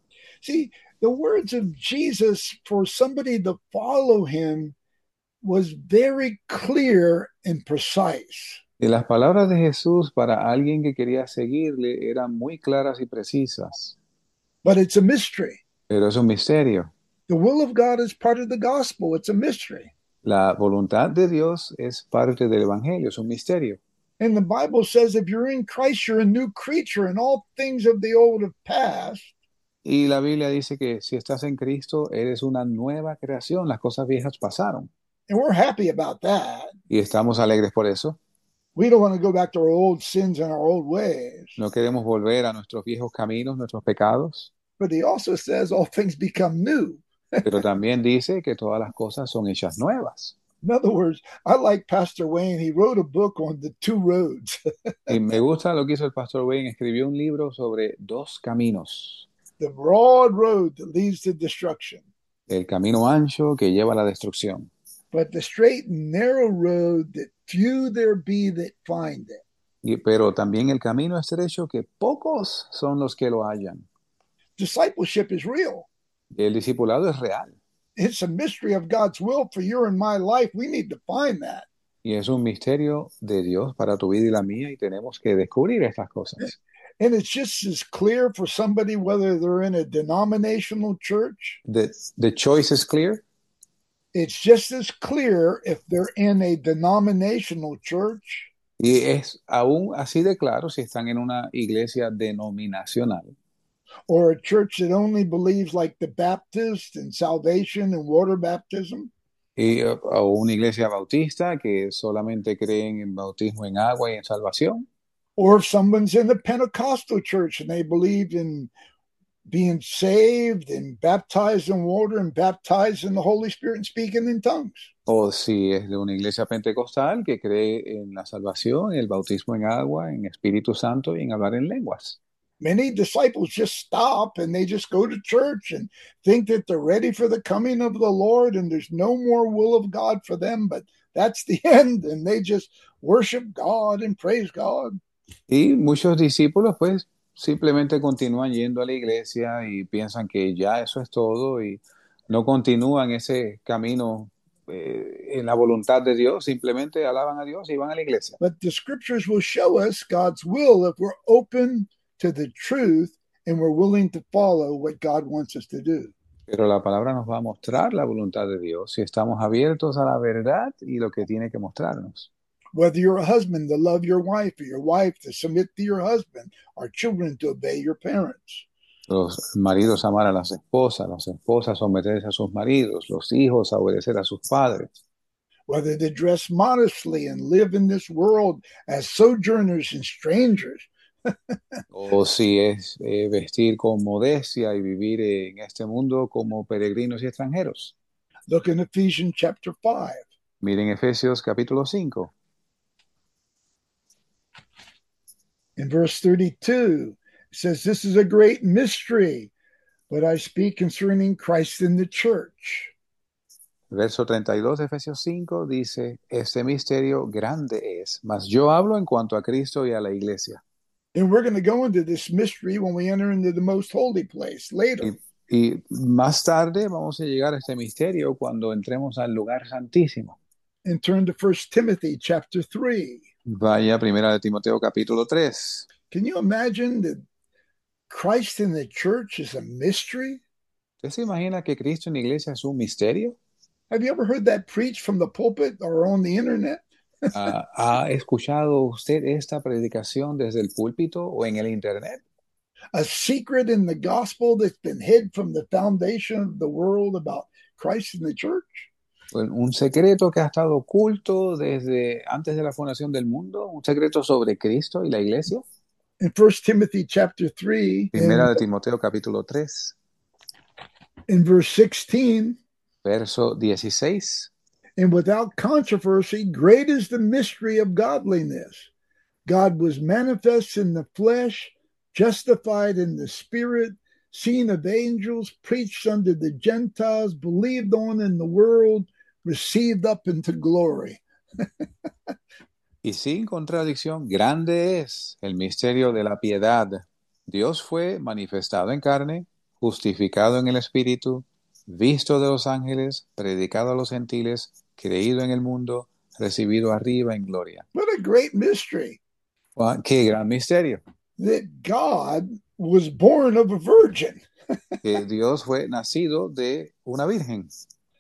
See, the words of Jesus for somebody to follow him was very clear and precise. Y las palabras de Jesús para alguien que quería seguirle eran muy claras y precisas, But it's a mystery. pero es un misterio. The will of God is part of the gospel. It's a mystery. La voluntad de Dios es parte del Evangelio, es un misterio. And the Bible says if you're in Christ, you're a new creature, and all things of the old have passed. Y la Biblia dice que si estás en Cristo, eres una nueva creación, las cosas viejas pasaron. And we're happy about that. Y estamos alegres por eso. We don't want to go back to our old sins and our old ways. No queremos volver a nuestros viejos caminos, nuestros pecados. But he also says all things become new. Pero también dice que todas las cosas son hechas nuevas. In other words, I like Pastor Wayne. He wrote a book on the two roads. Y me gusta lo que hizo el pastor Wayne. Escribió un libro sobre dos caminos. The broad road that leads to destruction. El camino ancho que lleva a la destrucción. But the straight and narrow road that few there be that find it. Y, pero también el camino estrecho que pocos son los que lo hallan. Discipleship is real. El discipulado es real. It's a mystery of God's will for your and my life. We need to find that. Y es un misterio de Dios para tu vida y la mía y tenemos que descubrir estas cosas. And it's just as clear for somebody whether they're in a denominational church. The, the choice is clear. It's just as clear if they're in a denominational church. Y es aún así de claro si están en una iglesia denominacional. Or a church that only believes like the Baptist in salvation and water baptism. Y, o una iglesia bautista que solamente creen en bautismo en agua y en salvación. Or if someone's in the Pentecostal church and they believe in being saved and baptized in water and baptized in the Holy Spirit and speaking in tongues. O si es de una iglesia pentecostal que cree en la salvación, el bautismo en agua, en Espíritu Santo y en hablar en lenguas. Many disciples just stop and they just go to church and think that they're ready for the coming of the Lord and there's no more will of God for them, but that's the end, and they just worship God and praise God. Y muchos discípulos pues simplemente continúan yendo a la iglesia y piensan que ya eso es todo y no continúan ese camino eh, en la voluntad de Dios, simplemente alaban a Dios y van a la iglesia. But the scriptures will show us God's will if we're open to the truth and we're willing to follow what God wants us to do. Pero la palabra nos va a mostrar la voluntad de Dios si estamos abiertos a la verdad y lo que tiene que mostrarnos. Whether you're a husband to love your wife or your wife to submit to your husband, or children to obey your parents. Los maridos amar a las esposas, las esposas someterse a sus maridos, los hijos obedecer a sus padres. Whether to dress modestly and live in this world as sojourners and strangers. O si es eh, vestir con modestia y vivir en este mundo como peregrinos y extranjeros. Look in Ephesians chapter five. Miren Efesios capítulo cinco. In verse thirty-two, it says, this is a great mystery, but I speak concerning Christ in the church. Verso treinta y dos de Efesios cinco dice, este misterio grande es, mas yo hablo en cuanto a Cristo y a la iglesia. And we're going to go into this mystery when we enter into the most holy place later. Y, y más tarde vamos a llegar a este misterio cuando entremos al lugar santísimo. And turn to First Timothy chapter three. Vaya primera de Timoteo capítulo tres. Can you imagine that Christ in the church is a mystery? ¿Usted se imagina que Cristo en la iglesia es un misterio? Have you ever heard that preached from the pulpit or on the internet? Ah, ¿ha escuchado usted esta predicación desde el púlpito o en el internet? A secret in the gospel that's been hid from the foundation of the world about Christ and the church? Un un secreto que ha estado oculto desde antes de la fundación del mundo, un secreto sobre Cristo y la iglesia. In First Timothy chapter three, Primera in, de Timoteo capítulo tres, in verse sixteen, verso dieciséis. and without controversy, great is the mystery of godliness. God was manifest in the flesh, justified in the spirit, seen of angels, preached unto the Gentiles, believed on in the world, received up into glory. Y sin contradicción, grande es el misterio de la piedad. Dios fue manifestado en carne, justificado en el Espíritu, visto de los ángeles, predicado a los gentiles, creído en el mundo, recibido arriba en gloria. What a great mystery ¡Guau! ¡Qué gran misterio! that God was born of a virgin. Que Dios fue nacido de una virgen.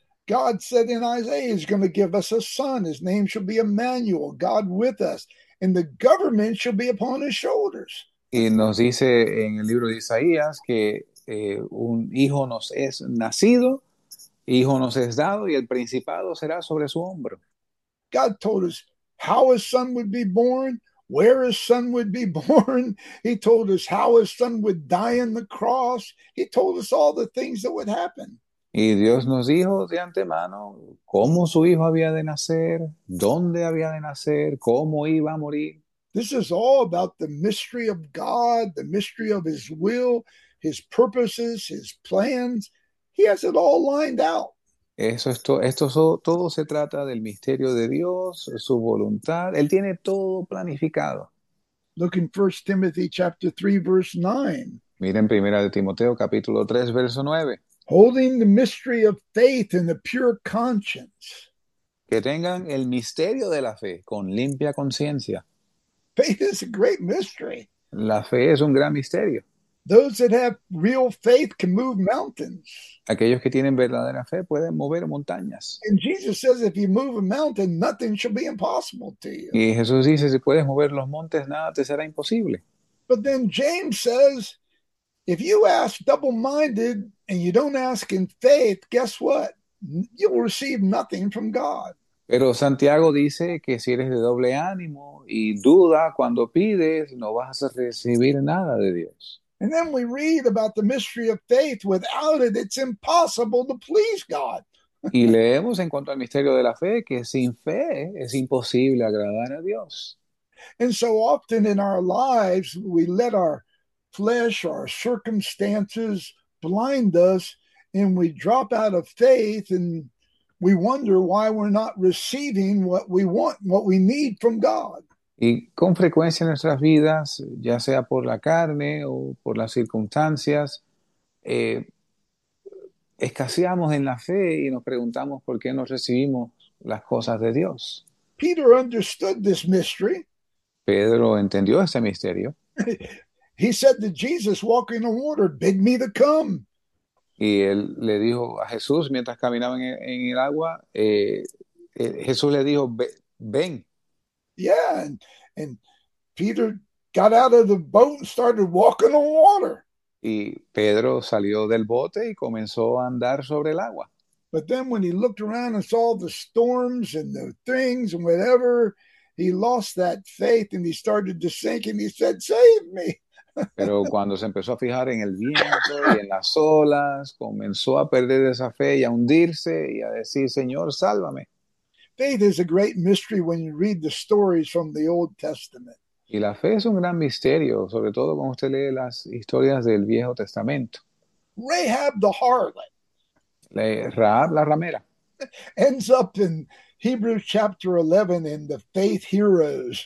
God said in Isaiah, He's going to give us a son. His name shall be Emmanuel, God with us, and the government shall be upon his shoulders. Y nos dice en el libro de Isaías que eh, un hijo nos es nacido, hijo nos es dado, y el principado será sobre su hombro. God told us how his son would be born, where his son would be born. He told us how his son would die on the cross. He told us all the things that would happen. Y Dios nos dijo de antemano cómo su hijo había de nacer, dónde había de nacer, cómo iba a morir. This is all about the mystery of God, the mystery of his will, his purposes, his plans. He has it all lined out. Eso es to- esto so- todo se trata del misterio de Dios, su voluntad. Él tiene todo planificado. Look in First Timothy chapter three, verse nine. Miren primera de Timoteo capítulo tres, verso nueve. Holding the mystery of faith in the pure conscience. Que tengan el misterio de la fe con limpia conciencia. Faith is a great mystery. La fe es un gran misterio. Those that have real faith can move mountains. Aquellos que tienen verdadera fe pueden mover montañas. And Jesus says, if you move a mountain, nothing shall be impossible to you. Y Jesús dice, si puedes mover los montes, nada te será imposible. But then James says, if you ask double-minded and you don't ask in faith, guess what? You'll receive nothing from God. Pero Santiago dice que si eres de doble ánimo y duda cuando pides, no vas a recibir nada de Dios. And then we read about the mystery of faith. Without it, it's impossible to please God. Y leemos en cuanto al misterio de la fe que sin fe es imposible agradar a Dios. And so often in our lives, we let our flesh, our circumstances blind us, and we drop out of faith, and we wonder why we're not receiving what we want, what we need from God. Y con frecuencia en nuestras vidas, ya sea por la carne o por las circunstancias, eh, escaseamos en la fe y nos preguntamos por qué no recibimos las cosas de Dios. Peter understood this mystery. Pedro entendió ese misterio He said to Jesus walking on water, bid me to come. y él le dijo a Jesús mientras caminaban en, en el agua, eh, eh, Jesús le dijo, "Ve- ven. Yeah, and, and Peter got out of the boat and started walking on water. Y Pedro salió del bote y comenzó a andar sobre el agua. But then when he looked around and saw the storms and the things and whatever, he lost that faith and he started to sink and he said, save me. Pero cuando se empezó a fijar en el viento y en las olas, comenzó a perder esa fe y a hundirse y a decir, Señor, sálvame. Faith is a great mystery when you read the stories from the Old Testament. Y la fe es un gran misterio, sobre todo cuando usted lee las historias del Viejo Testamento. Rahab the harlot Le- Rahab la ramera ends up in Hebrews chapter eleven in the faith heroes.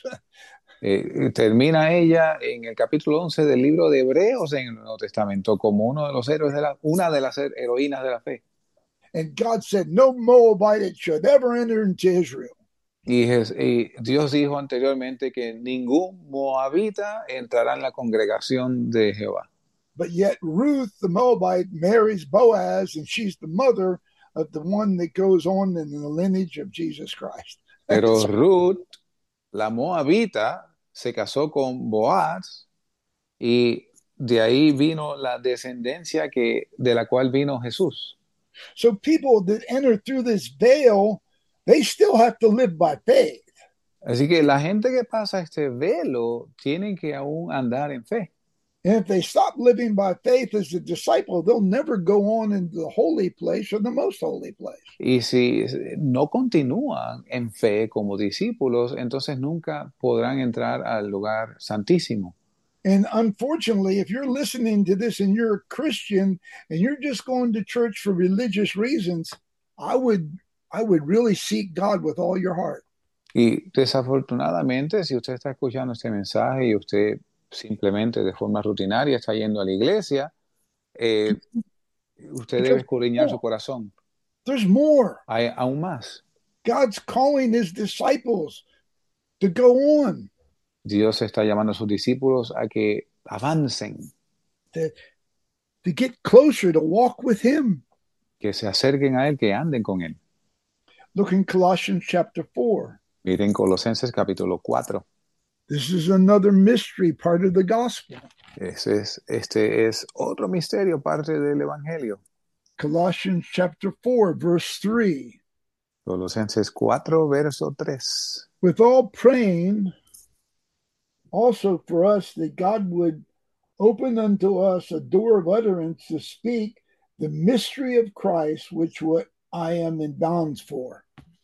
eh, termina ella en el capítulo once del libro de Hebreos en el Nuevo Testamento como uno de los héroes de la, una de las heroínas de la fe. And God said, no Moabite should ever enter into Israel. Y, Jes- y Dios dijo anteriormente que ningún moabita entrará en la congregación de Jehová. But yet Ruth the Moabite marries Boaz, and she's the mother of the one that goes on in the lineage of Jesus Christ. Pero Ruth, la moabita, se casó con Boaz y de ahí vino la descendencia que, de la cual vino Jesús. So people that enter through this veil, they still have to live by faith. Así que la gente que pasa este velo tienen que aún andar en fe. And if they stop living by faith as a disciple, they'll never go on into the holy place or the most holy place. Y si no continúan en fe como discípulos, entonces nunca podrán entrar al lugar santísimo. And unfortunately, if you're listening to this and you're a Christian and you're just going to church for religious reasons, I would I would really seek God with all your heart. Y desafortunadamente, si usted está escuchando este mensaje y usted simplemente de forma rutinaria está yendo a la iglesia, eh, usted debe escudriñar su corazón. There's more. Hay aún más. God's calling his disciples to go on. Dios está llamando a sus discípulos a que avancen, To, to get closer, to walk with him. que se acerquen a Él, que anden con Él. Look in Colossians chapter four. Miren Colosenses capítulo cuatro. This is another mystery, part of the gospel. Ese es, este es otro misterio, parte del Evangelio. Colossians chapter four, verse three. Colosenses cuatro, verso tres. With all praying also for us that God would open unto us a door of utterance to speak the mystery of Christ, which what I am in bonds for.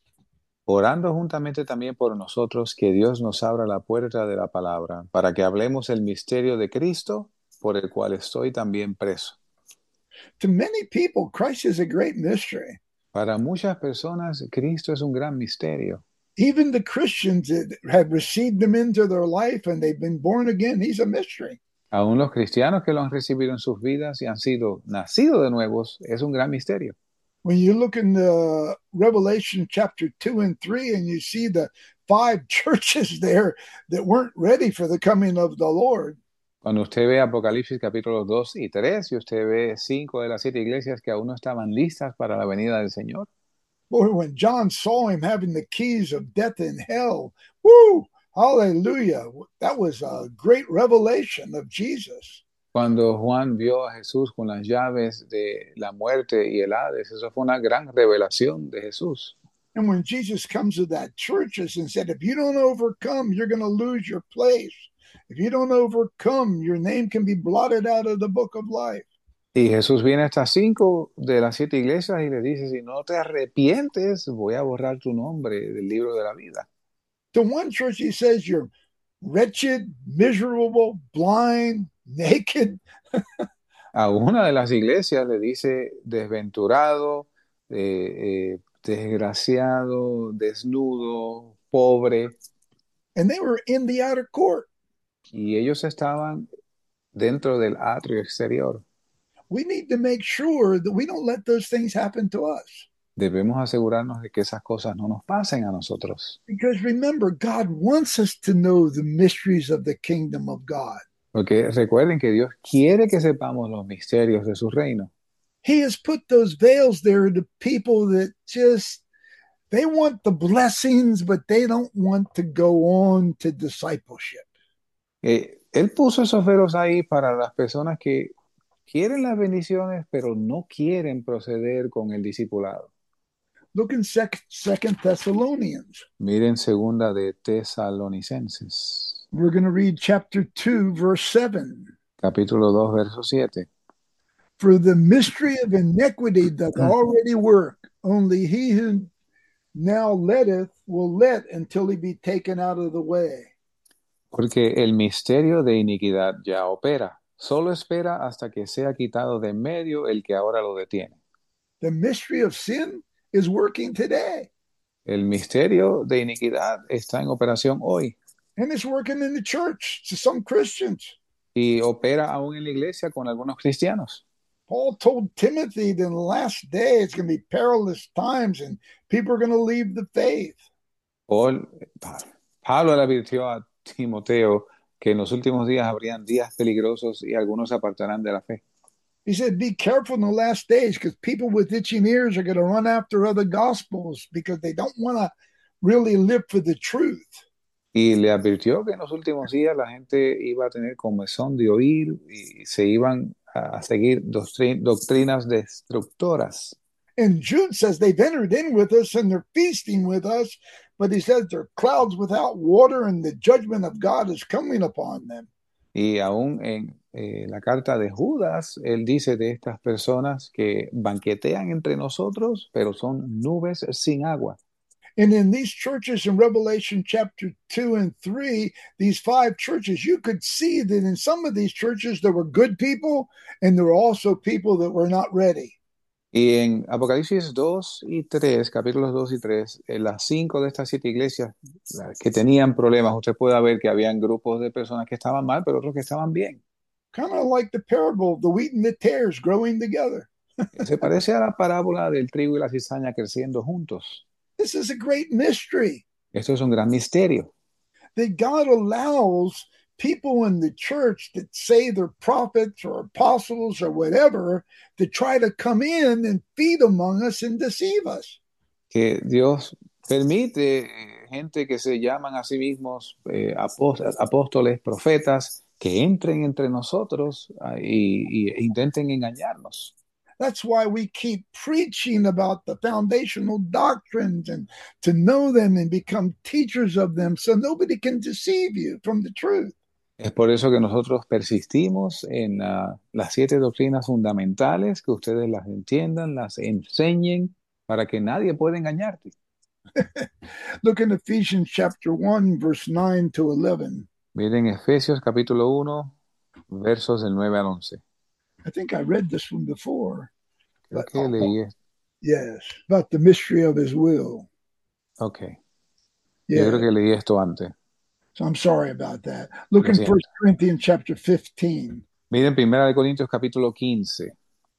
Orando juntamente también por nosotros, que Dios nos abra la puerta de la palabra, para que hablemos el misterio de Cristo, por el cual estoy también preso. To many people, Christ is a great mystery. Para muchas personas, Cristo es un gran misterio. Even the Christians that have received him into their life and they've been born again, he's a mystery. Aún los cristianos que lo han recibido en sus vidas y han sido nacidos de nuevos, es un gran misterio. When you look in the Revelation chapter two and three and you see the five churches there that weren't ready for the coming of the Lord. Cuando usted ve Apocalipsis capítulos dos y tres y usted ve cinco de las siete iglesias que aún no estaban listas para la venida del Señor. Boy, when John saw him having the keys of death and hell, woo, hallelujah. That was a great revelation of Jesus. Cuando Juan vio a Jesús con las llaves de la muerte y el Hades, eso fue una gran revelación de Jesús. And when Jesus comes to that churches and said, if you don't overcome, you're going to lose your place. If you don't overcome, your name can be blotted out of the book of life. Y Jesús viene a estas cinco de las siete iglesias y le dice, si no te arrepientes, voy a borrar tu nombre del libro de la vida. To one church, he says, you're wretched, miserable, blind, naked. A una de las iglesias le dice desventurado, eh, eh, desgraciado, desnudo, pobre. And they were in the outer court. Y ellos estaban dentro del atrio exterior. We need to make sure that we don't let those things happen to us. Debemos asegurarnos de que esas cosas no nos pasen a nosotros. Because remember, God wants us to know the mysteries of the kingdom of God. Porque recuerden que Dios quiere que sepamos los misterios de su reino. He has put those veils there to people that just, they want the blessings, but they don't want to go on to discipleship. Eh, él puso esos velos ahí para las personas que quieren las bendiciones, pero no quieren proceder con el discipulado. Look in sec- Second Thessalonians. Miren segunda de Tesalonicenses, We're going to read chapter two, verse seven. capítulo dos, verso siete. For the mystery of iniquity doth already work, only he who now letteth will let until he be taken out of the way. Porque el misterio de iniquidad ya opera, solo espera hasta que sea quitado de en medio el que ahora lo detiene. The mystery of sin is working today, El misterio de iniquidad está en operación hoy and it's working in the church to some Christians. y opera aún en la iglesia con algunos cristianos. Paul told Timothy that in the last day it's going to be perilous times and people are going to leave the faith. Paul, Pablo le advirtió a Timoteo que en los últimos días habrían días peligrosos y algunos se apartarán de la fe. He said, be careful in the last days because people with itching ears are going to run after other gospels because they don't want to really live for the truth. Y le advirtió que en los últimos días la gente iba a tener comezón de oír y se iban a seguir doctrin- doctrinas destructoras. And Jude says they've entered in with us and they're feasting with us, but he says they're clouds without water and the judgment of God is coming upon them. Y aún en eh, la carta de Judas, él dice de estas personas que banquetean entre nosotros, pero son nubes sin agua. And in these churches in Revelation chapter two and three, these five churches, you could see that in some of these churches there were good people and there were also people that were not ready. Y en Apocalipsis dos y tres, capítulos dos y tres, en las cinco de estas siete iglesias que tenían problemas, usted puede ver que habían grupos de personas que estaban mal, pero otros que estaban bien. Kind of like the parable of the wheat and the tares growing together. Se parece a la parábola del trigo y la cizaña creciendo juntos. This is a great mystery. Esto es un gran misterio. That God allows people in the church that say they're prophets or apostles or whatever to try to come in and feed among us and deceive us. Que Dios permite gente que se llaman a sí mismos eh, apóstoles, profetas, que entren entre nosotros uh, y, y intenten engañarnos. That's why we keep preaching about the foundational doctrines and to know them and become teachers of them so nobody can deceive you from the truth. Es por eso que nosotros persistimos en uh, las siete doctrinas fundamentales, que ustedes las entiendan, las enseñen, para que nadie pueda engañarte. Look in Ephesians chapter one, verse nine to eleven. Miren Efesios capítulo uno, versos del nueve al once. I think I read this one before. Creo But, que leí. yes, about the mystery of his will. Ok. Yeah. Yo creo que leí esto antes. So I'm sorry about that. Look in First Corinthians chapter fifteen. Miren Primera de Corintios capítulo quince.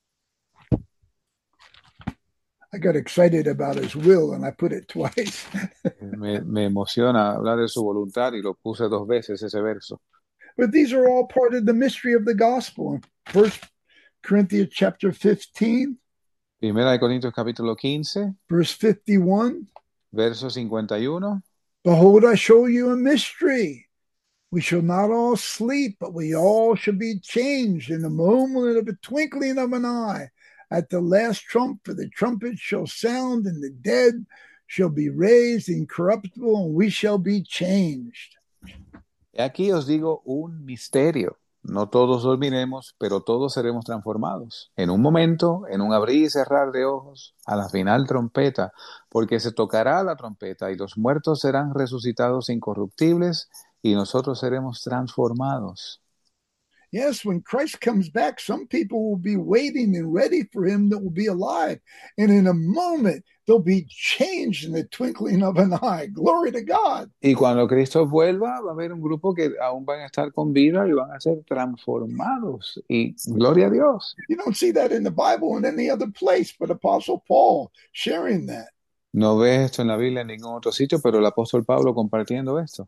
I got excited about his will and I put it twice. me, me emociona hablar de su voluntad y lo puse dos veces ese verso. But these are all part of the mystery of the gospel. First Corinthians chapter fifteen. Primera de Corintios capítulo quince. Verse fifty-one. Verso cincuenta y uno. Behold, I show you a mystery. We shall not all sleep, but we all shall be changed in the moment of a twinkling of an eye. At the last trump, for the trumpet shall sound, and the dead shall be raised incorruptible, and we shall be changed. Aquí os digo un misterio. No todos dormiremos, pero todos seremos transformados. En un momento, en un abrir y cerrar de ojos, a la final trompeta, porque se tocará la trompeta y los muertos serán resucitados incorruptibles y nosotros seremos transformados. Yes, when Christ comes back, some people will be waiting and ready for him that will be alive. And in a moment, they'll be changed in the twinkling of an eye. Glory to God. Y cuando Cristo vuelva, va a haber un grupo que aún van a estar con vida y van a ser transformados. Y gloria a Dios. You don't see that in the Bible in any other place, but Apostle Paul sharing that. No ves esto en la Biblia en ningún otro sitio, pero el apóstol Pablo compartiendo esto.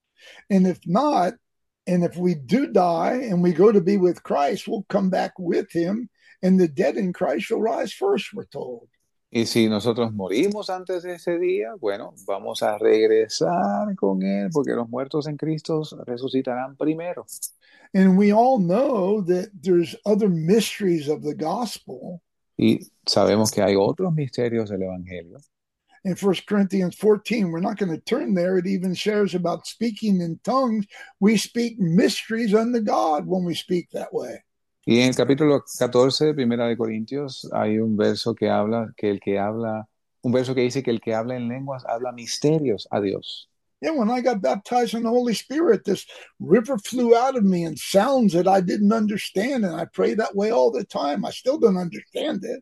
And if not, and if we do die and we go to be with Christ, we'll come back with him, and the dead in Christ shall rise first, we're told. Y si nosotros morimos antes de ese día, bueno, vamos a regresar con él, porque los muertos en Cristo resucitarán primero. And we all know that there's other mysteries of the gospel. Y sabemos que hay otros misterios del Evangelio. In First Corinthians fourteen, we're not going to turn there. It even shares about speaking in tongues. We speak mysteries unto God when we speak that way. Y en el capítulo catorce de Primera de Corintios hay un verso que habla que el que habla, un verso que dice que el que habla en lenguas habla misterios a Dios. Yeah, when I got baptized in the Holy Spirit, this river flew out of me and sounds that I didn't understand, and I pray that way all the time. I still don't understand it.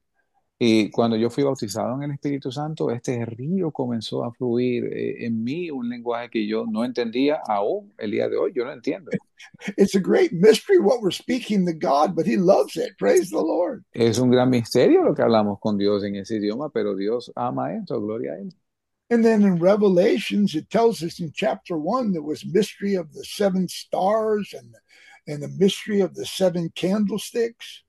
Y cuando yo fui bautizado en el Espíritu Santo, este río comenzó a fluir eh, en mí, un lenguaje que yo no entendía aún el día de hoy, yo no entiendo. It's a great mystery what we're speaking to God, but he loves it. Praise the Lord. Es un gran misterio lo que hablamos con Dios en ese idioma, pero Dios ama eso, gloria a él. And then in Revelations, it tells us in chapter one, there was mystery of the seven stars and, and the mystery of the seven candlesticks.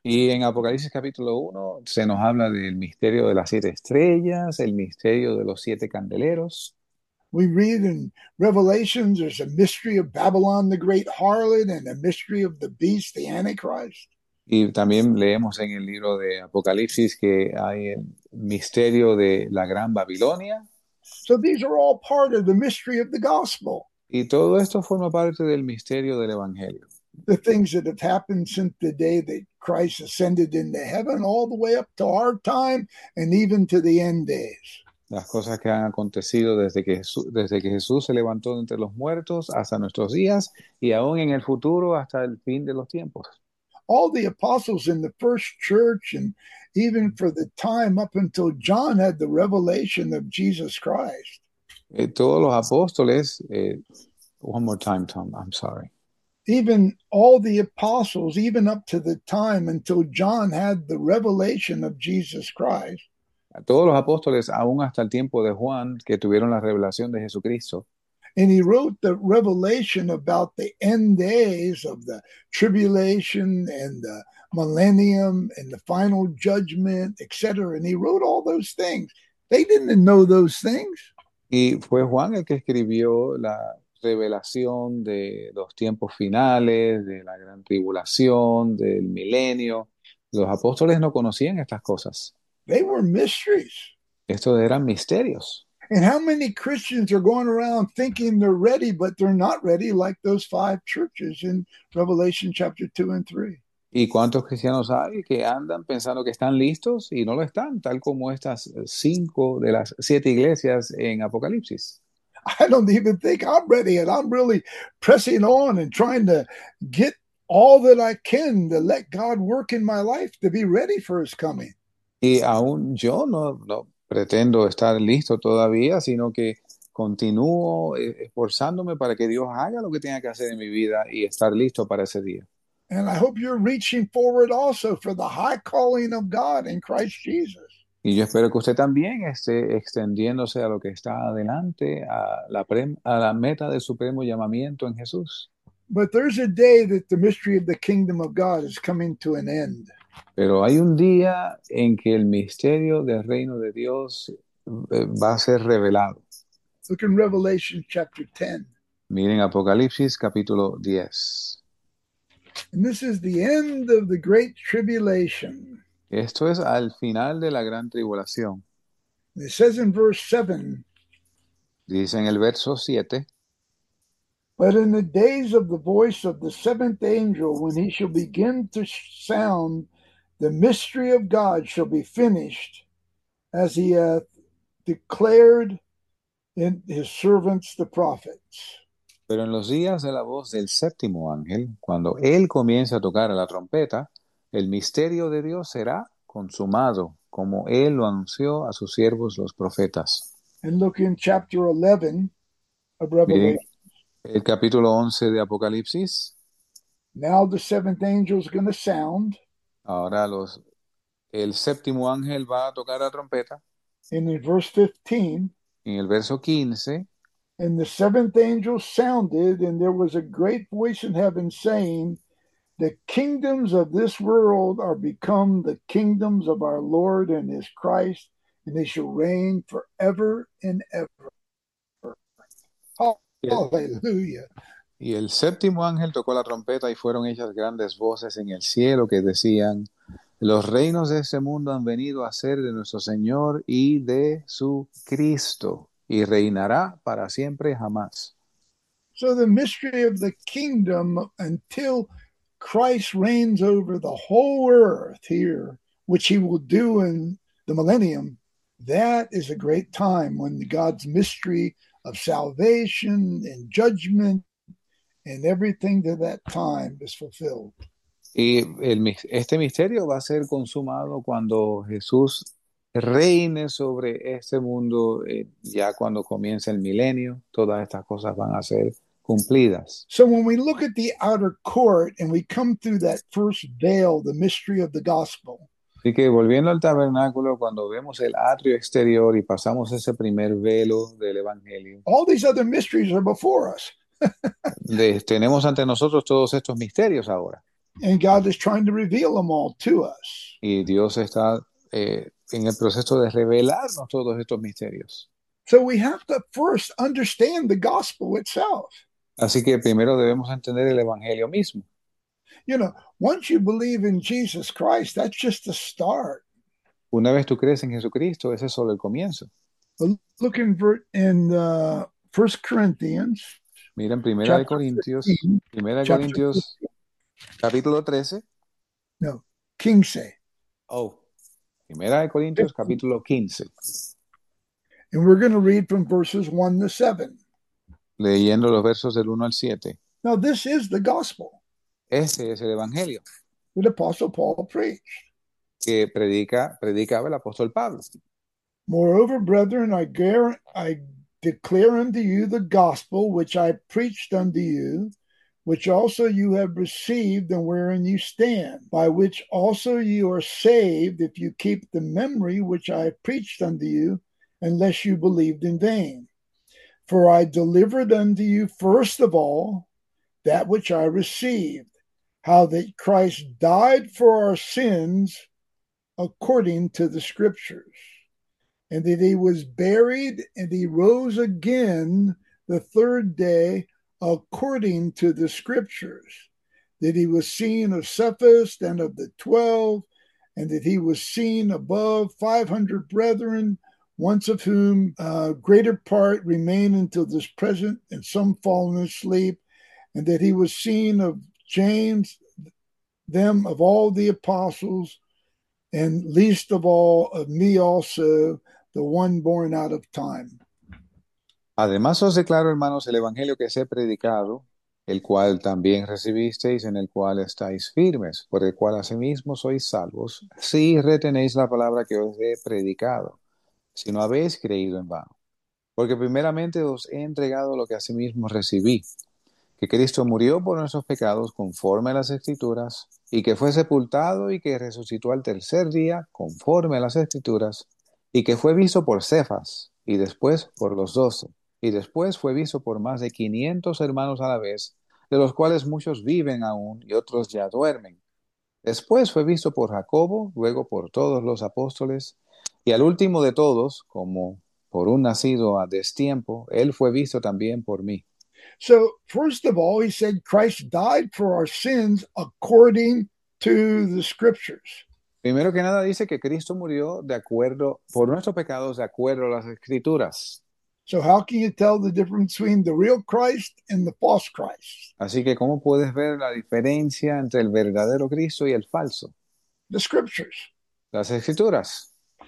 Y en Apocalipsis capítulo uno se nos habla del misterio de las siete estrellas, el misterio de los siete candeleros. We read in Revelations there's a mystery of Babylon the great harlot and a mystery of the beast, the Antichrist. Y también leemos en el libro de Apocalipsis que hay el misterio de la gran Babilonia. So these are all part of the mystery of the gospel, Y todo esto forma parte del misterio del Evangelio. the things that have happened since the day that Christ ascended into heaven, all the way up to our time and even to the end days. Las cosas que han acontecido desde que Jesús, desde que Jesús se levantó de entre los muertos hasta nuestros días y aún en el futuro hasta el fin de los tiempos. All the apostles in the first church, and even for the time up until John had the revelation of Jesus Christ. Eh, todos los apóstoles, eh, one more time, Tom, I'm sorry. Even all the apostles, even up to the time until John had the revelation of Jesus Christ. A todos los apóstoles, aún hasta el tiempo de Juan, que tuvieron la revelación de Jesucristo. And he wrote the revelation about the end days of the tribulation and the millennium and the final judgment, et cetera. And he wrote all those things. They didn't know those things. Y fue Juan el que escribió la revelación de los tiempos finales, de la gran tribulación, del milenio. Los apóstoles no conocían estas cosas. They were mysteries. Estos eran misterios. And how many Christians are going around thinking they're ready, but they're not ready, like those five churches in Revelation chapter two and three. ¿Y cuántos cristianos hay que andan pensando que están listos y no lo están, tal como estas cinco de las siete iglesias en Apocalipsis? I don't even think I'm ready, and I'm really pressing on and trying to get all that I can to let God work in my life to be ready for his coming. Y aún yo no, no pretendo estar listo todavía, sino que continúo esforzándome para que Dios haga lo que tenga que hacer en mi vida y estar listo para ese día. And I hope you're reaching forward also for the high calling of God in Christ Jesus. Y yo espero que usted también esté extendiéndose a lo que está adelante, a la, pre, a la meta del supremo llamamiento en Jesús. But there's a day that the mystery of the kingdom of God is coming to an end. Pero hay un día en que el misterio del reino de Dios va a ser revelado. Look in Revelation chapter ten. Miren Apocalipsis capítulo diez. And this is the end of the great tribulation. Esto es al final de la gran tribulación. It says in verse seven, dice en el verso siete, but in the days of the voice of the seventh angel, when he shall begin to sound, the mystery of God shall be finished, as he hath declared in his servants the prophets. Pero en los días de la voz del séptimo ángel, cuando él comience a tocar a la trompeta, el misterio de Dios será consumado, como él lo anunció a sus siervos los profetas. And look in chapter eleven of Revelation. Miren el capítulo once de Apocalipsis. Now the seventh angel is going to sound. Ahora los, el séptimo ángel va a tocar la trompeta. And in verse fifteen, en el verso quince, and the seventh angel sounded, and there was a great voice in heaven saying, the kingdoms of this world are become the kingdoms of our Lord and his Christ, and they shall reign forever and ever. Hallelujah. Y el séptimo ángel tocó la trompeta y fueron hechas grandes voces en el cielo que decían, los reinos de este mundo han venido a ser de nuestro Señor y de su Cristo, y reinará para siempre jamás. So the mystery of the kingdom until Christ reigns over the whole earth here, which he will do in the millennium, that is a great time when God's mystery of salvation and judgment and everything to that time is fulfilled. Y el, este misterio va a ser consumado cuando Jesús reine sobre este mundo, eh, ya cuando comience el milenio, todas estas cosas van a ser cumplidas. So when we look at the outer court and we come through that first veil, the mystery of the gospel. Así que volviendo al tabernáculo, cuando vemos el atrio exterior y pasamos ese primer velo del evangelio, all these other mysteries are before us. de, tenemos ante nosotros todos estos misterios ahora. And God is trying to reveal them all to us. Y Dios está eh, en el proceso de revelarnos todos estos misterios. So we have to first understand the gospel itself. Así que primero debemos entender el evangelio mismo. You know, once you believe in Jesus Christ, that's just the start. Una vez tú crees en Jesucristo, ese es solo el comienzo. But look in, ver- in uh, First Corinthians, Mira en Primera de chapter Corintios, fifteen, Primera de chapter Corintios, capítulo trece. no, quince. Oh, Primera de Corintios, capítulo quince. And we're going to read from verses one to seven. Leyendo los versos del uno al siete. Now, this is the gospel Ese es el evangelio that Apostle Paul preached. que predica, predicaba el apóstol Pablo. Moreover, brethren, I, gar- I declare unto you the gospel which I preached unto you, which also you have received and wherein you stand, by which also you are saved, if you keep the memory which I preached unto you, unless you believed in vain. For I delivered unto you first of all that which I received, how that Christ died for our sins according to the scriptures, and that he was buried, and he rose again the third day according to the scriptures, that he was seen of Cephas and of the twelve, and that he was seen above five hundred brethren, once of whom uh, greater part remain until this present, and some fallen asleep, and that he was seen of James, them of all the apostles, and least of all of me also, the one born out of time. Además os declaro, hermanos, el evangelio que os he predicado, el cual también recibisteis, en el cual estáis firmes, por el cual asimismo sois salvos, si retenéis la palabra que os he predicado, si no habéis creído en vano. Porque primeramente os he entregado lo que asimismo recibí, que Cristo murió por nuestros pecados conforme a las Escrituras, y que fue sepultado y que resucitó al tercer día conforme a las Escrituras, y que fue visto por Cefas, y después por los doce, y después fue visto por más de quinientos hermanos a la vez, de los cuales muchos viven aún y otros ya duermen. Después fue visto por Jacobo, luego por todos los apóstoles, y al último de todos, como por un nacido a destiempo, él fue visto también por mí. So, first of all, he said Christ died for our sins according to the scriptures. Primero que nada dice que Cristo murió de acuerdo, por nuestros pecados, de acuerdo a las Escrituras. So, how can you tell the difference between the real Christ and the false Christ? Así que, ¿cómo puedes ver la diferencia entre el verdadero Cristo y el falso? The scriptures. Las Escrituras.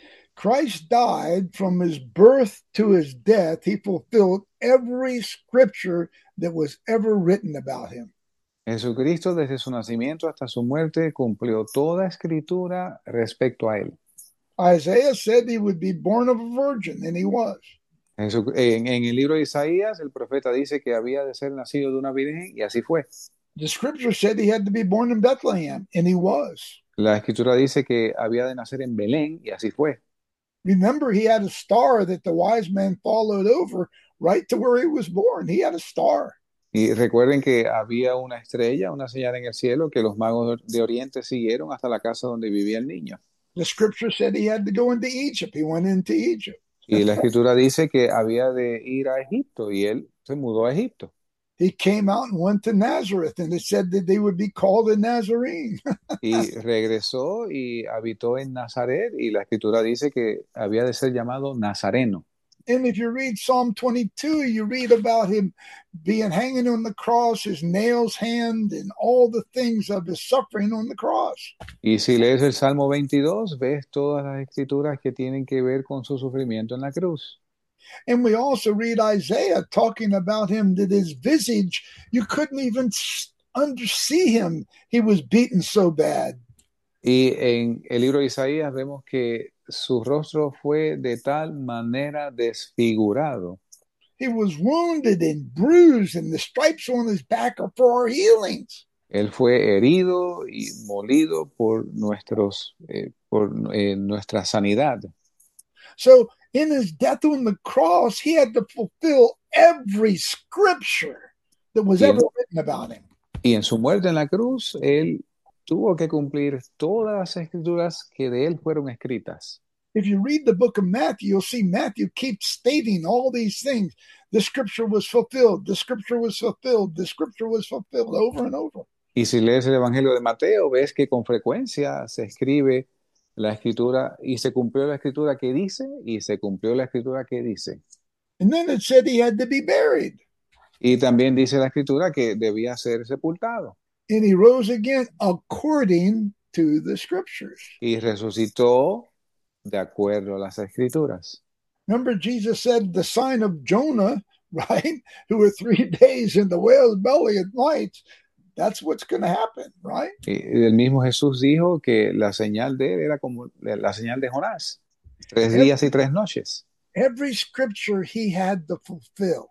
Christ died from his birth to his death. He fulfilled every scripture that was ever written about him. Jesucristo, desde su nacimiento hasta su muerte, cumplió toda escritura respecto a él. Isaiah said he would be born of a virgin, and he was. Jesu- en, en el libro de Isaías, el profeta dice que había de ser nacido de una virgen, y así fue. The scripture said he had to be born in Bethlehem, and he was. La escritura dice que había de nacer en Belén, y así fue. Remember, he had a star that the wise men followed over right to where he was born. He had a star. Y recuerden que había una estrella, una señal en el cielo que los magos de Oriente siguieron hasta la casa donde vivía el niño. The scripture said he had to go into Egypt. He went into Egypt. Y la escritura dice que había de ir a Egipto y él se mudó a Egipto. He came out and went to Nazareth, and it said that they would be called a Nazarene. Y regresó y habitó en Nazaret y la escritura dice que había de ser llamado Nazareno. And if you read Psalm twenty-two, you read about him being hanging on the cross, his nails hand, and all the things of his suffering on the cross. Y si lees el Salmo veintidós, ves todas las escrituras que tienen que ver con su sufrimiento en la cruz. And we also read Isaiah talking about him, that his visage, you couldn't even under see him. He was beaten so bad. Y en el libro de Isaías vemos que su rostro fue de tal manera desfigurado. He was wounded and bruised, and the stripes on his back are for our healings. Él fue herido y molido por nuestros, eh, por eh, nuestra sanidad. So in his death on the cross, he had to fulfill every scripture that was Bien. ever written about him. Y en su muerte en la cruz, él tuvo que cumplir todas las escrituras que de él fueron escritas. If you read the book of Matthew, you'll see Matthew keeps stating all these things. The scripture was fulfilled. The scripture was fulfilled. The scripture was fulfilled over and over. Y si lees el Evangelio de Mateo, ves que con frecuencia se escribe la escritura y se cumplió la escritura que dice y se cumplió la escritura que dice. And then it said he had to be buried. Y también dice la escritura que debía ser sepultado. And he rose again according to the scriptures. Y resucitó de acuerdo a las escrituras. Remember, Jesus said the sign of Jonah, right? Who were three days in the whale's belly at night. That's what's going to happen, right? Y el mismo Jesús dijo que la señal de él era como la señal de Jonás. Tres días y tres noches. Every scripture he had to fulfill.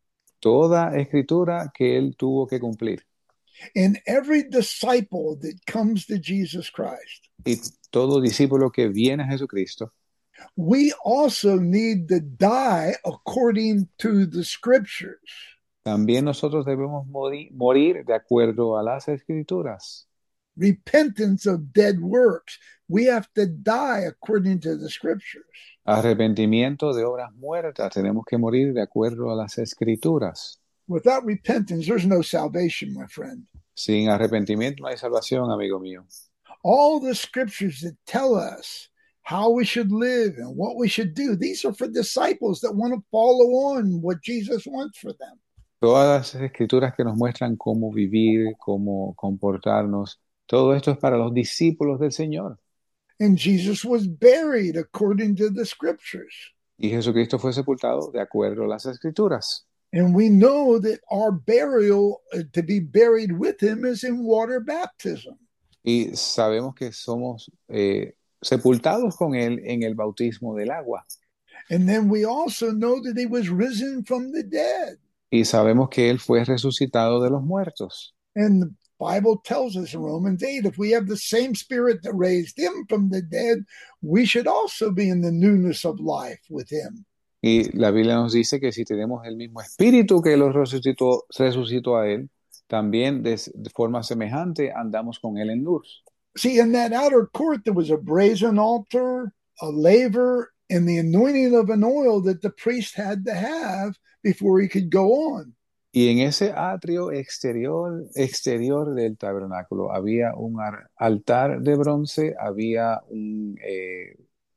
Toda escritura que él tuvo que cumplir. And every disciple that comes to Jesus Christ. Y todo discípulo que viene a Jesucristo. We also need to die according to the scriptures. También nosotros debemos morir, morir de acuerdo a las escrituras. Repentance of dead works. We have to die according to the scriptures. Arrepentimiento de obras muertas. Tenemos que morir de acuerdo a las escrituras. Without repentance, there's no salvation, my friend. Sin arrepentimiento no hay salvación, amigo mío. All the scriptures that tell us how we should live and what we should do, these are for disciples that want to follow on what Jesus wants for them. Todas las escrituras que nos muestran cómo vivir, cómo comportarnos, todo esto es para los discípulos del Señor. And Jesus was buried according to the scriptures. Y Jesucristo fue sepultado de acuerdo a las escrituras. And we know that our burial, uh, to be buried with him, is in water baptism. Y sabemos que somos eh, sepultados con él en el bautismo del agua. And then we also know that he was risen from the dead. Y sabemos que él fue resucitado de los muertos. And the Bible tells us in Romans eight, if we have the same spirit that raised him from the dead, we should also be in the newness of life with him. Y la Biblia nos dice que si tenemos el mismo espíritu que lo resucitó, resucitó a él, también de, de forma semejante andamos con él en luz. See, in that outer court, there was a brazen altar, a laver, and the anointing of an oil that the priest had to have before he could go on. Y en ese atrio exterior, exterior del tabernáculo había un altar de bronce, había un, eh,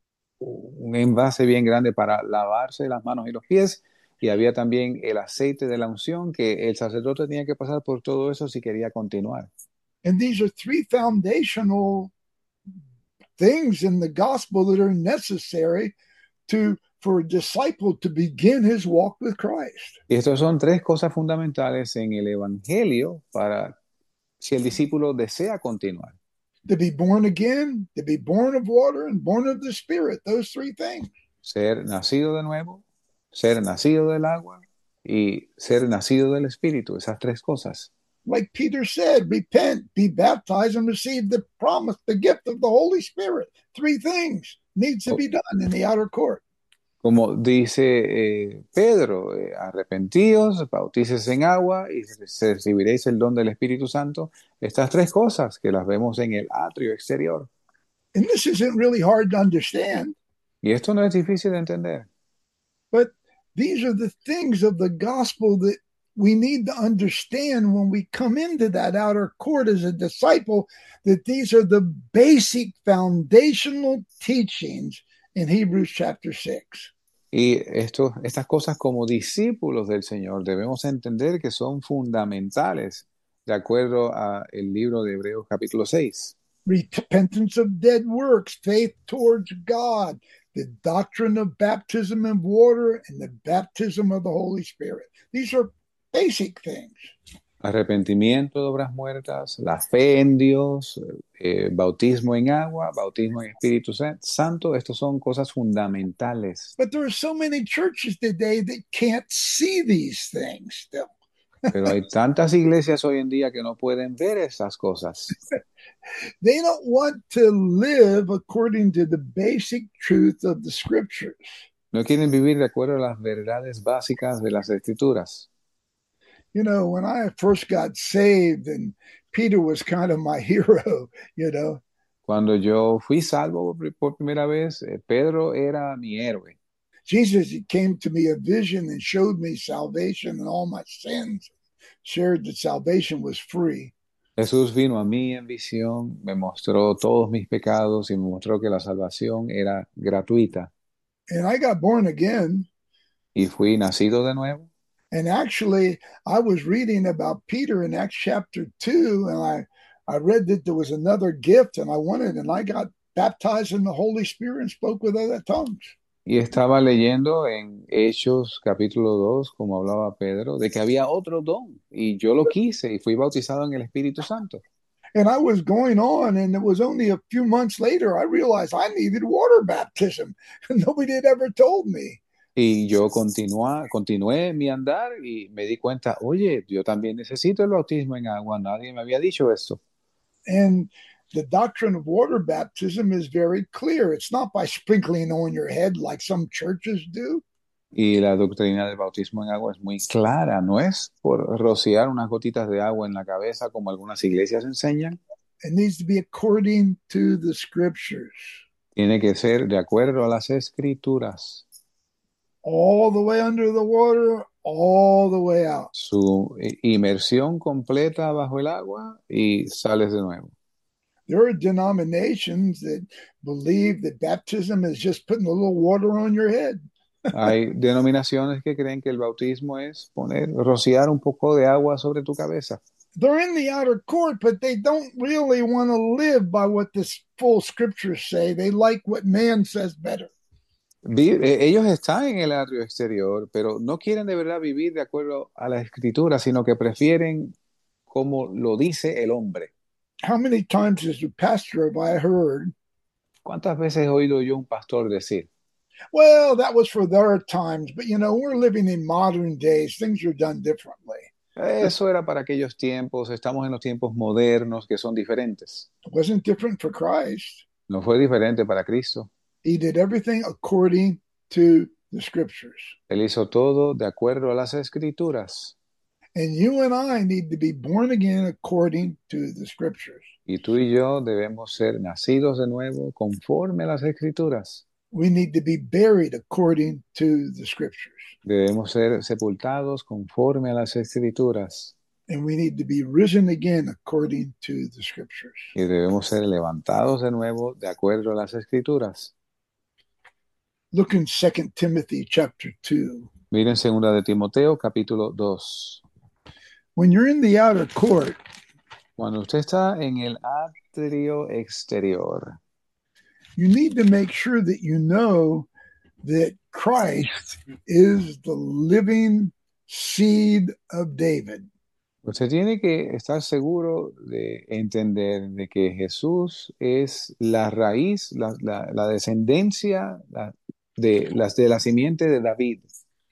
un envase bien grande para lavarse las manos y los pies, y había también el aceite de la unción que el sacerdote tenía que pasar por todo eso si quería continuar. And these are three foundational things in the gospel that are necessary to for a disciple to begin his walk with Christ. Y estas son tres cosas fundamentales en el evangelio para si el discípulo desea continuar. To be born again, to be born of water and born of the Spirit, those three things. Ser nacido de nuevo, ser nacido del agua y ser nacido del Espíritu, esas tres cosas. Like Peter said, repent, be baptized, and receive the promise, the gift of the Holy Spirit. Three things needs to be done in the outer court. Como dice eh, Pedro, eh, arrepentíos, bautícese en agua y recibiréis el don del Espíritu Santo. Estas tres cosas que las vemos en el atrio exterior. And this isn't really hard to understand. Y esto no es difícil de entender. But these are the things of the gospel that we need to understand when we come into that outer court as a disciple, that these are the basic foundational teachings in Hebrews chapter six. Y esto, estas cosas como discípulos del Señor debemos entender que son fundamentales de acuerdo al libro de Hebreos capítulo seis. Repentance of dead works, faith towards God, the doctrine of baptism in water, and the baptism of the Holy Spirit. These are basic things. Arrepentimiento de obras muertas, la fe en Dios, eh, bautismo en agua, bautismo en Espíritu Santo, estos son cosas fundamentales. But there are so many churches today that can't see these things still. Pero hay tantas iglesias hoy en día que no pueden ver esas cosas. They don't want to live according to the basic truth of the scriptures. No quieren vivir de acuerdo a las verdades básicas de las Escrituras. You know, when I first got saved and Peter was kind of my hero, you know. Cuando yo fui salvo por por primera vez, eh, Pedro era mi héroe. Jesus he came to me a vision and showed me salvation and all my sins, shared that salvation was free. Jesús vino a mí en visión, me mostró todos mis pecados y me mostró que la salvación era gratuita. And I got born again. Y fui nacido de nuevo. And actually, I was reading about Peter in Acts chapter two, and I, I read that there was another gift, and I wanted, and I got baptized in the Holy Spirit and spoke with other tongues. Y estaba leyendo en Hechos capítulo dos, como hablaba Pedro, de que había otro don. Y yo lo quise y fui bautizado en el Espíritu Santo. And I was going on, and it was only a few months later I realized I needed water baptism. Nobody had ever told me. Y yo continué, continué mi andar y me di cuenta, oye, yo también necesito el bautismo en agua. Nadie me había dicho esto. And the doctrine of water baptism is very clear. It's not by sprinkling on your head like some churches do. Y la doctrina del bautismo en agua es muy clara, no es por rociar unas gotitas de agua en la cabeza como algunas iglesias enseñan. It needs to be according to the scriptures. Tiene que ser de acuerdo a las escrituras. All the way under the water, all the way out. Su inmersión completa bajo el agua y sales de nuevo. There are denominations that believe that baptism is just putting a little water on your head. Hay denominaciones que creen que el bautismo es poner, rociar un poco de agua sobre tu cabeza. They're in the outer court, but they don't really want to live by what the full scriptures say. They like what man says better. Vi- eh, Ellos están en el atrio exterior, pero no quieren de verdad vivir de acuerdo a la escritura, sino que prefieren como lo dice el hombre. How many times as a pastor have I heard, ¿Cuántas veces he oído yo un pastor decir, well, that was for their times, but you know, we're living in modern days. Things are done differently. eso era para aquellos tiempos, estamos en los tiempos modernos que son diferentes? It wasn't different for Christ. No fue diferente para Cristo. He did everything according to the scriptures. Él hizo todo de acuerdo a las escrituras. And you and I need to be born again according to the scriptures. Y tú y yo debemos ser nacidos de nuevo conforme a las escrituras. We need to be buried according to the scriptures. Debemos ser sepultados conforme a las escrituras. And we need to be risen again according to the scriptures. Y debemos ser levantados de nuevo de acuerdo a las escrituras. Look in Second Timothy chapter two. Miren segunda de Timoteo capítulo dos. When you're in the outer court, Cuando usted está en el atrio exterior, you need to make sure that you know that Christ is the living seed of David. usted tiene que estar seguro de entender de que Jesús es la raíz, la, la, la descendencia la- de, las, de la simiente de David.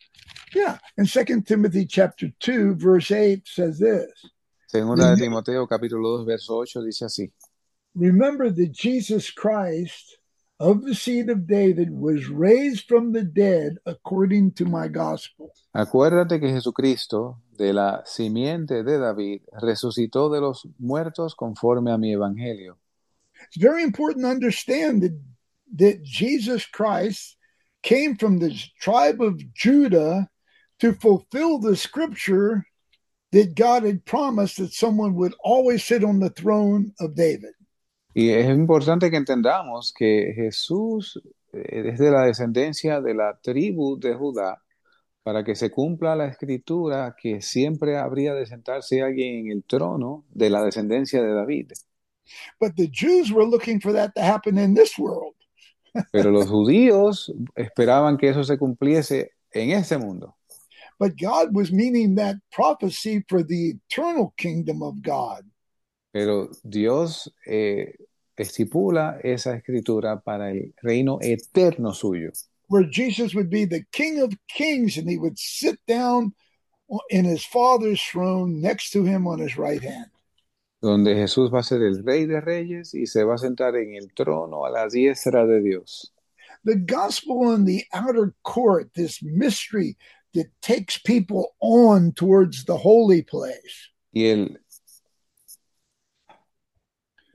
Yeah. And Second Timothy chapter two, verse eight says this. Segunda de Timoteo capítulo dos verso ocho dice así. Remember that Jesus Christ of the seed of David was raised from the dead according to my gospel. Acuérdate que Jesucristo, de la simiente de David, resucitó de los muertos conforme a mi evangelio. It's very important to understand that, that Jesus Christ came from the tribe of Judah to fulfill the scripture that God had promised that someone would always sit on the throne of David. Y es importante que entendamos que Jesús eh, es de la descendencia de la tribu de Judá, para que se cumpla la escritura que siempre habría de sentarse alguien en el trono de la descendencia de David. But the Jews were looking for that to happen in this world. Pero los judíos esperaban que eso se cumpliese en este mundo. But God was meaning that prophecy for the eternal kingdom of God. Pero Dios eh, estipula esa escritura para el reino eterno suyo, Where Jesus would be the King of Kings and he would sit down in his Father's throne next to him on his right hand. donde Jesús va a ser el Rey de Reyes y se va a sentar en el trono a la diestra de Dios. The gospel in the outer court, this mystery that takes people on towards the holy place. Y el,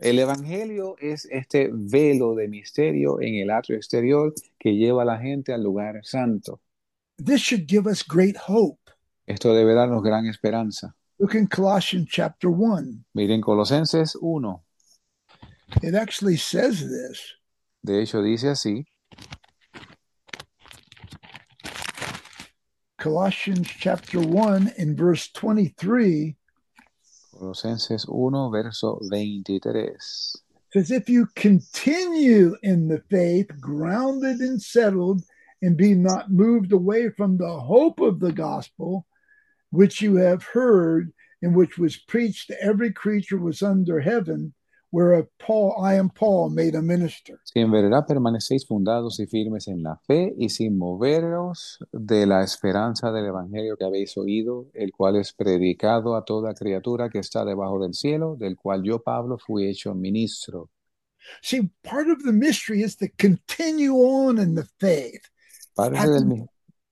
El evangelio es este velo de misterio en el atrio exterior que lleva a la gente al lugar santo. This should give us great hope. Esto debe darnos gran esperanza. Look in Colossians chapter one. Miren Colosenses uno. It actually says this. De hecho dice así. Colossians chapter one in verse twenty-three. Colosenses uno, verso veintitrés. Says, if you continue in the faith, grounded and settled, and be not moved away from the hope of the gospel, which you have heard, and which was preached to every creature was under heaven, whereof Paul, I am Paul, made a minister. Si en verdad permanecéis fundados y firmes en la fe y sin moveros de la esperanza del evangelio que habéis oído, el cual es predicado a toda criatura que está debajo del cielo, del cual yo, Pablo, fui hecho ministro. See, part of the mystery is to continue on in the faith. Parte Having, del,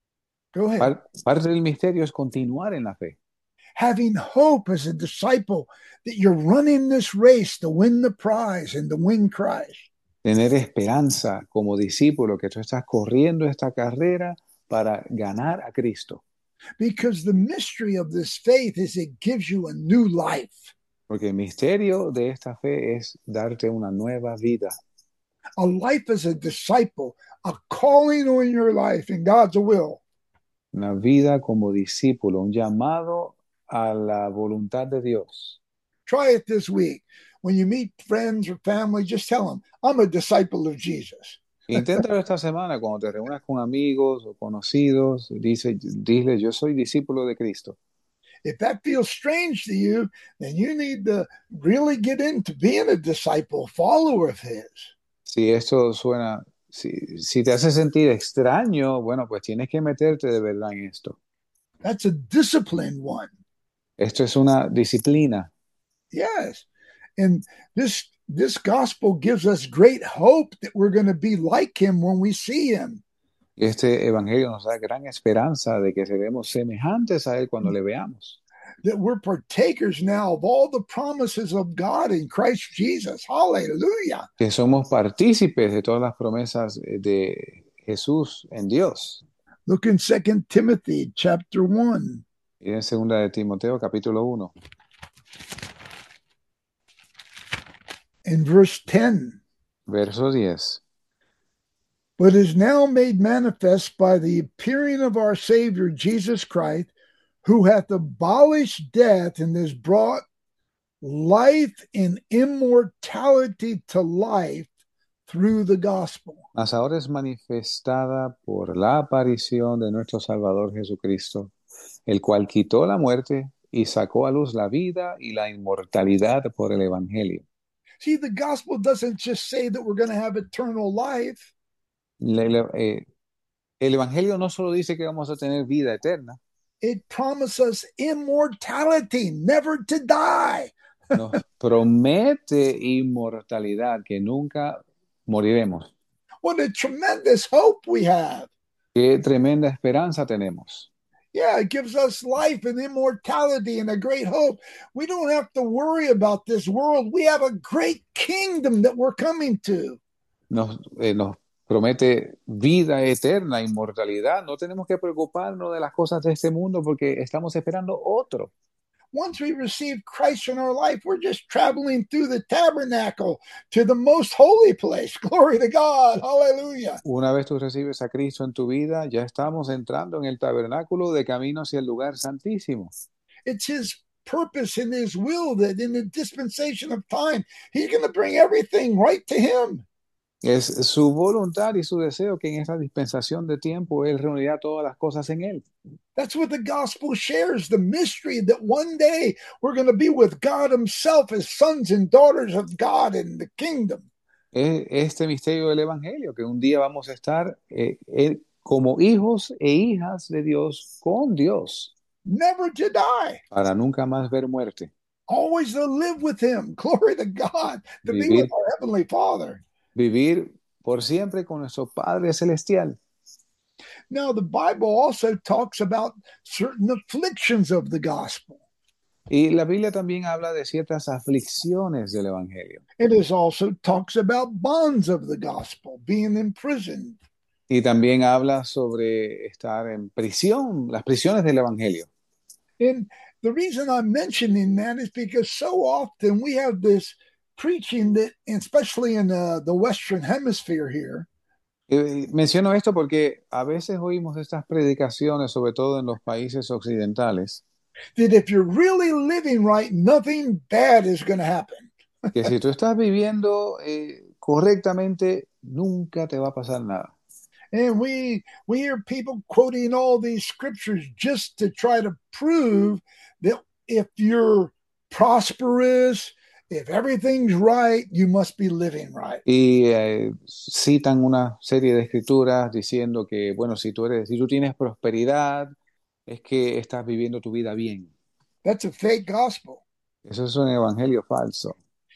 go ahead. par, parte del misterio es continuar en la fe. Having hope as a disciple that you're running this race to win the prize and to win Christ. Tener esperanza como discípulo que tú estás corriendo esta carrera para ganar a Cristo. Because the mystery of this faith is it gives you a new life. Porque el misterio de esta fe es darte una nueva vida. A life as a disciple, a calling on your life in God's will. Una vida como discípulo, un llamado a la voluntad de Dios. Try it this week. When you meet friends or family, just tell them, I'm a disciple of Jesus. Inténtalo esta semana cuando te reúnas con amigos o conocidos. Dice, dile, yo soy discípulo de Cristo. If that feels strange to you, then you need to really get into being a disciple, follower of his. Si esto suena, si, si te hace sentir extraño, bueno, pues tienes que meterte de verdad en esto. That's a disciplined one. Esto es una disciplina. Yes. And this this gospel gives us great hope that we're going to be like him when we see him. Este evangelio nos da gran esperanza de que seremos semejantes a él cuando le veamos. That we're partakers now of all the promises of God in Christ Jesus. Hallelujah. Que somos partícipes de todas las promesas de Jesús en Dios. Look in Second Timothy chapter one. Y en segunda de Timoteo capítulo uno. In verse ten. Verso diez. But is now made manifest by the appearing of our Savior Jesus Christ, who hath abolished death and has brought life and immortality to life through the gospel. Mas ahora es manifestada por la aparición de nuestro Salvador Jesucristo, el cual quitó la muerte y sacó a luz la vida y la inmortalidad por el evangelio. See, the gospel doesn't just say that we're going to have eternal life. Le, le, eh, el evangelio no solo dice que vamos a tener vida eterna. It promises immortality, never to die. Nos promete inmortalidad, que nunca moriremos. What a tremendous hope we have. Qué tremenda esperanza tenemos. Yeah, it gives us life and immortality and a great hope. We don't have to worry about this world. We have a great kingdom that we're coming to. Nos, eh, nos promete vida eterna, inmortalidad. No tenemos que preocuparnos de las cosas de este mundo porque estamos esperando otro. Once we receive Christ in our life, we're just traveling through the tabernacle to the most holy place. Glory to God. Hallelujah. Una vez tú recibes a Cristo en tu vida, ya estamos entrando en el tabernáculo de camino hacia el lugar santísimo. It's his purpose and his will that in the dispensation of time, he's going to bring everything right to him. Es su voluntad y su deseo que en esta dispensación de tiempo Él reunirá todas las cosas en Él. That's what the gospel shares, the mystery that one day we're going to be with God himself as sons and daughters of God in the kingdom. Es este misterio del Evangelio, que un día vamos a estar eh, eh, como hijos e hijas de Dios con Dios. Never to die. Para nunca más ver muerte. Always to live with him. Glory to God. To Vivir. be with our Heavenly Father. Vivir por siempre con nuestro Padre Celestial. Now, the Bible also talks about certain afflictions of the gospel. Y la Biblia también habla de ciertas aflicciones del Evangelio. It is also talks about bonds of the gospel, being imprisoned. Y también habla sobre estar en prisión, las prisiones del Evangelio. And the reason I'm mentioning that is because so often we have this preaching that, especially in uh, the Western Hemisphere here, Eh, menciono esto porque a veces oímos estas predicaciones, sobre todo en los países occidentales, that if you're really living right, nothing bad is going to happen. que si tú estás viviendo eh, correctamente, nunca te va a pasar nada. And we we hear people quoting all these scriptures just to try to prove that if you're prosperous, if everything's right, you must be living right. Y eh, citan una serie de escrituras diciendo que, bueno, si tú eres, si tú tienes prosperidad, es que estás viviendo tu vida bien. That's a fake gospel. Eso es un evangelio falso.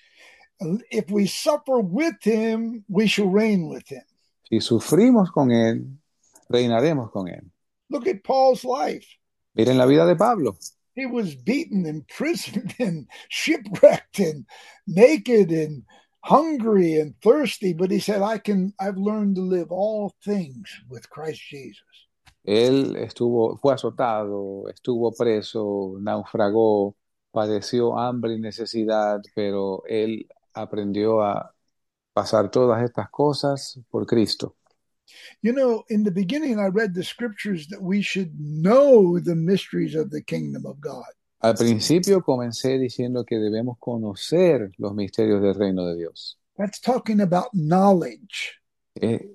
If we suffer with him, we shall reign with him. Si sufrimos con él, reinaremos con él. Look at Paul's life. Miren la vida de Pablo. He was beaten, imprisoned, and shipwrecked, and naked, and hungry, and thirsty. But he said, "I can. I've learned to live all things with Christ Jesus." Él estuvo, fue azotado, estuvo preso, naufragó, padeció hambre y necesidad, pero él aprendió a pasar todas estas cosas por Cristo. You know, in the beginning, I read the scriptures that we should know the mysteries of the kingdom of God. Al principio comencé diciendo que debemos conocer los misterios del reino de Dios. That's talking about knowledge. Eh,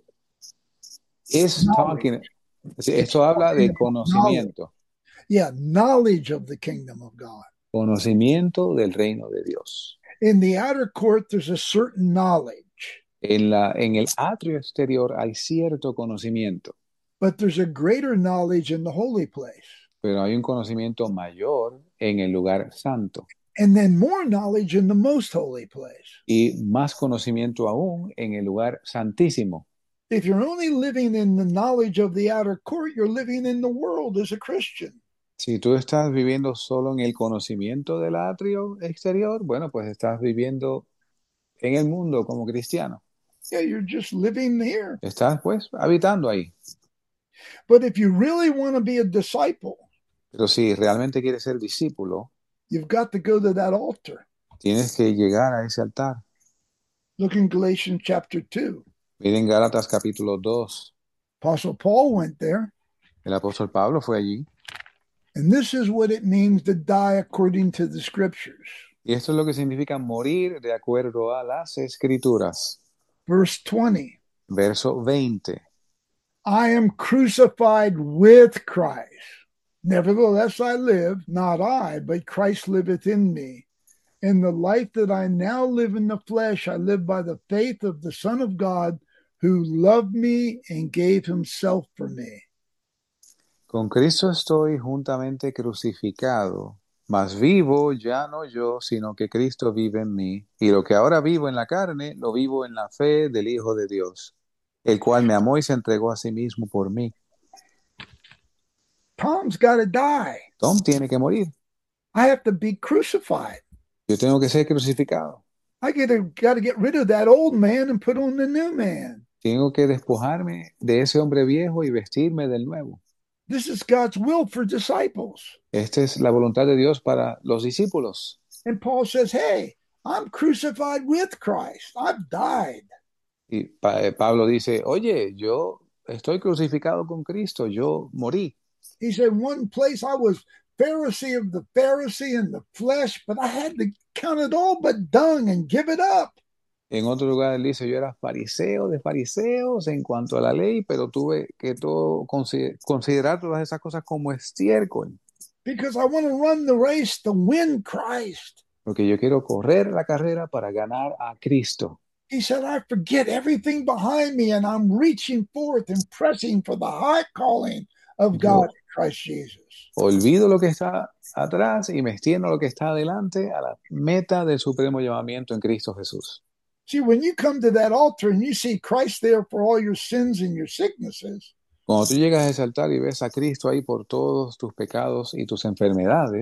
is talking, esto habla de conocimiento. Yeah, knowledge of the kingdom of God. Conocimiento del reino de Dios. In the outer court, there's a certain knowledge. En, la, en el atrio exterior hay cierto conocimiento. But there's a greater knowledge in the holy place. Pero hay un conocimiento mayor en el lugar santo. And then more knowledge in the most holy place. Y más conocimiento aún en el lugar santísimo. If you're only living in the knowledge of the outer court, you're living in the world as a Christian. Si tú estás viviendo solo en el conocimiento del atrio exterior, bueno, pues estás viviendo en el mundo como cristiano. Yeah, you're just living here. Estás pues habitando ahí. But if you really want to be a disciple, pero si realmente quieres ser discípulo, you've got to go to that altar. Tienes que llegar a ese altar. Look in Galatians chapter two. Miren Gálatas capítulo dos. Apostle Paul went there. El apóstol Pablo fue allí. And this is what it means to die according to the scriptures. Y esto es lo que significa morir de acuerdo a las escrituras. Verse twenty. Verso veinte. I am crucified with Christ. Nevertheless I live, not I, but Christ liveth in me. And the life that I now live in the flesh, I live by the faith of the Son of God, who loved me and gave himself for me. Con Cristo estoy juntamente crucificado, mas vivo ya no yo, sino que Cristo vive en mí. Y lo que ahora vivo en la carne, lo vivo en la fe del Hijo de Dios, el cual me amó y se entregó a sí mismo por mí. Tom's got to die. Tom tiene que morir. I have to be crucified. Yo tengo que ser crucificado. I get to, got to get rid of that old man and put on the new man. Tengo que despojarme de ese hombre viejo y vestirme del nuevo. This is God's will for disciples. Esta es la voluntad de Dios para los discípulos. And Paul says, hey, I'm crucified with Christ. I've died. Y pa- Pablo dice, oye, yo estoy crucificado con Cristo, yo morí. He said, one place I was Pharisee of the Pharisee in the flesh, but I had to count it all but dung and give it up. En otro lugar él dice, yo era fariseo de fariseos en cuanto a la ley, pero tuve que todo consider- considerar todas esas cosas como estiércol, Because I want to run the race to win Christ. porque yo quiero correr la carrera para ganar a Cristo. He said, I forget everything behind me and I'm reaching forth and pressing for the high calling of God in Christ Jesus. Olvido lo que está atrás y me extiendo lo que está adelante a la meta del supremo llamamiento en Cristo Jesús. See, when you come to that altar and you see Christ there for all your sins and your sicknesses, Cuando tú llegas a ese altar y ves a Cristo ahí por todos tus pecados y tus enfermedades,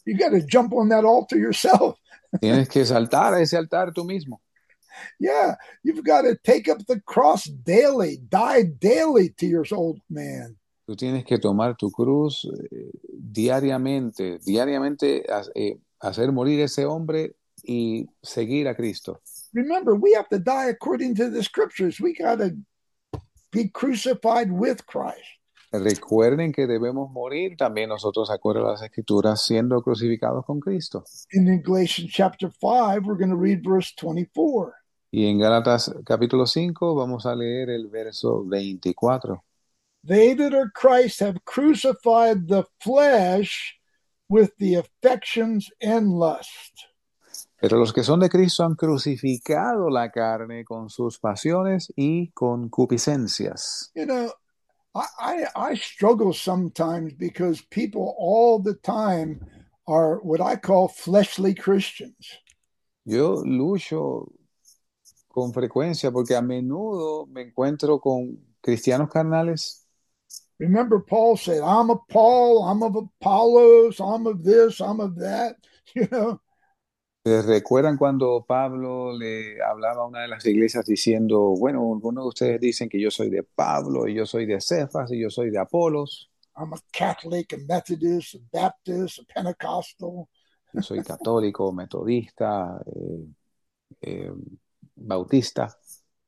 You got to jump on that altar yourself. Tienes que saltar a ese altar tú mismo. Yeah, you've got to take up the cross daily, die daily to your old man. Tú tienes que tomar tu cruz eh, diariamente, diariamente ha- eh, hacer morir ese hombre y seguir a Cristo. Remember, we have to die according to the scriptures. We got to be crucified with Christ. Recuerden que debemos morir también nosotros, de acuerdo a las Escrituras, siendo crucificados con Cristo. And in Galatians chapter five, we're going to read verse twenty-four. Y en Gálatas capítulo cinco vamos a leer el verso veinticuatro. They that are Christ have crucified the flesh with the affections and lust. Pero los que son de Cristo han crucificado la carne con sus pasiones y concupiscencias. You know, I, I, I struggle sometimes because people all the time are what I call fleshly Christians. Yo lucho con frecuencia porque a menudo me encuentro con cristianos carnales. Remember, Paul said, I'm of Paul, I'm of Apollos, I'm of this, I'm of that, you know. Eh, ¿Recuerdan cuando Pablo le hablaba a una de las iglesias diciendo, bueno, algunos de ustedes dicen que yo soy de Pablo, y yo soy de Cefas, y yo soy de Apolos, I'm a Catholic, a Methodist, a Baptist, a Pentecostal. yo soy católico, metodista, eh, eh, bautista?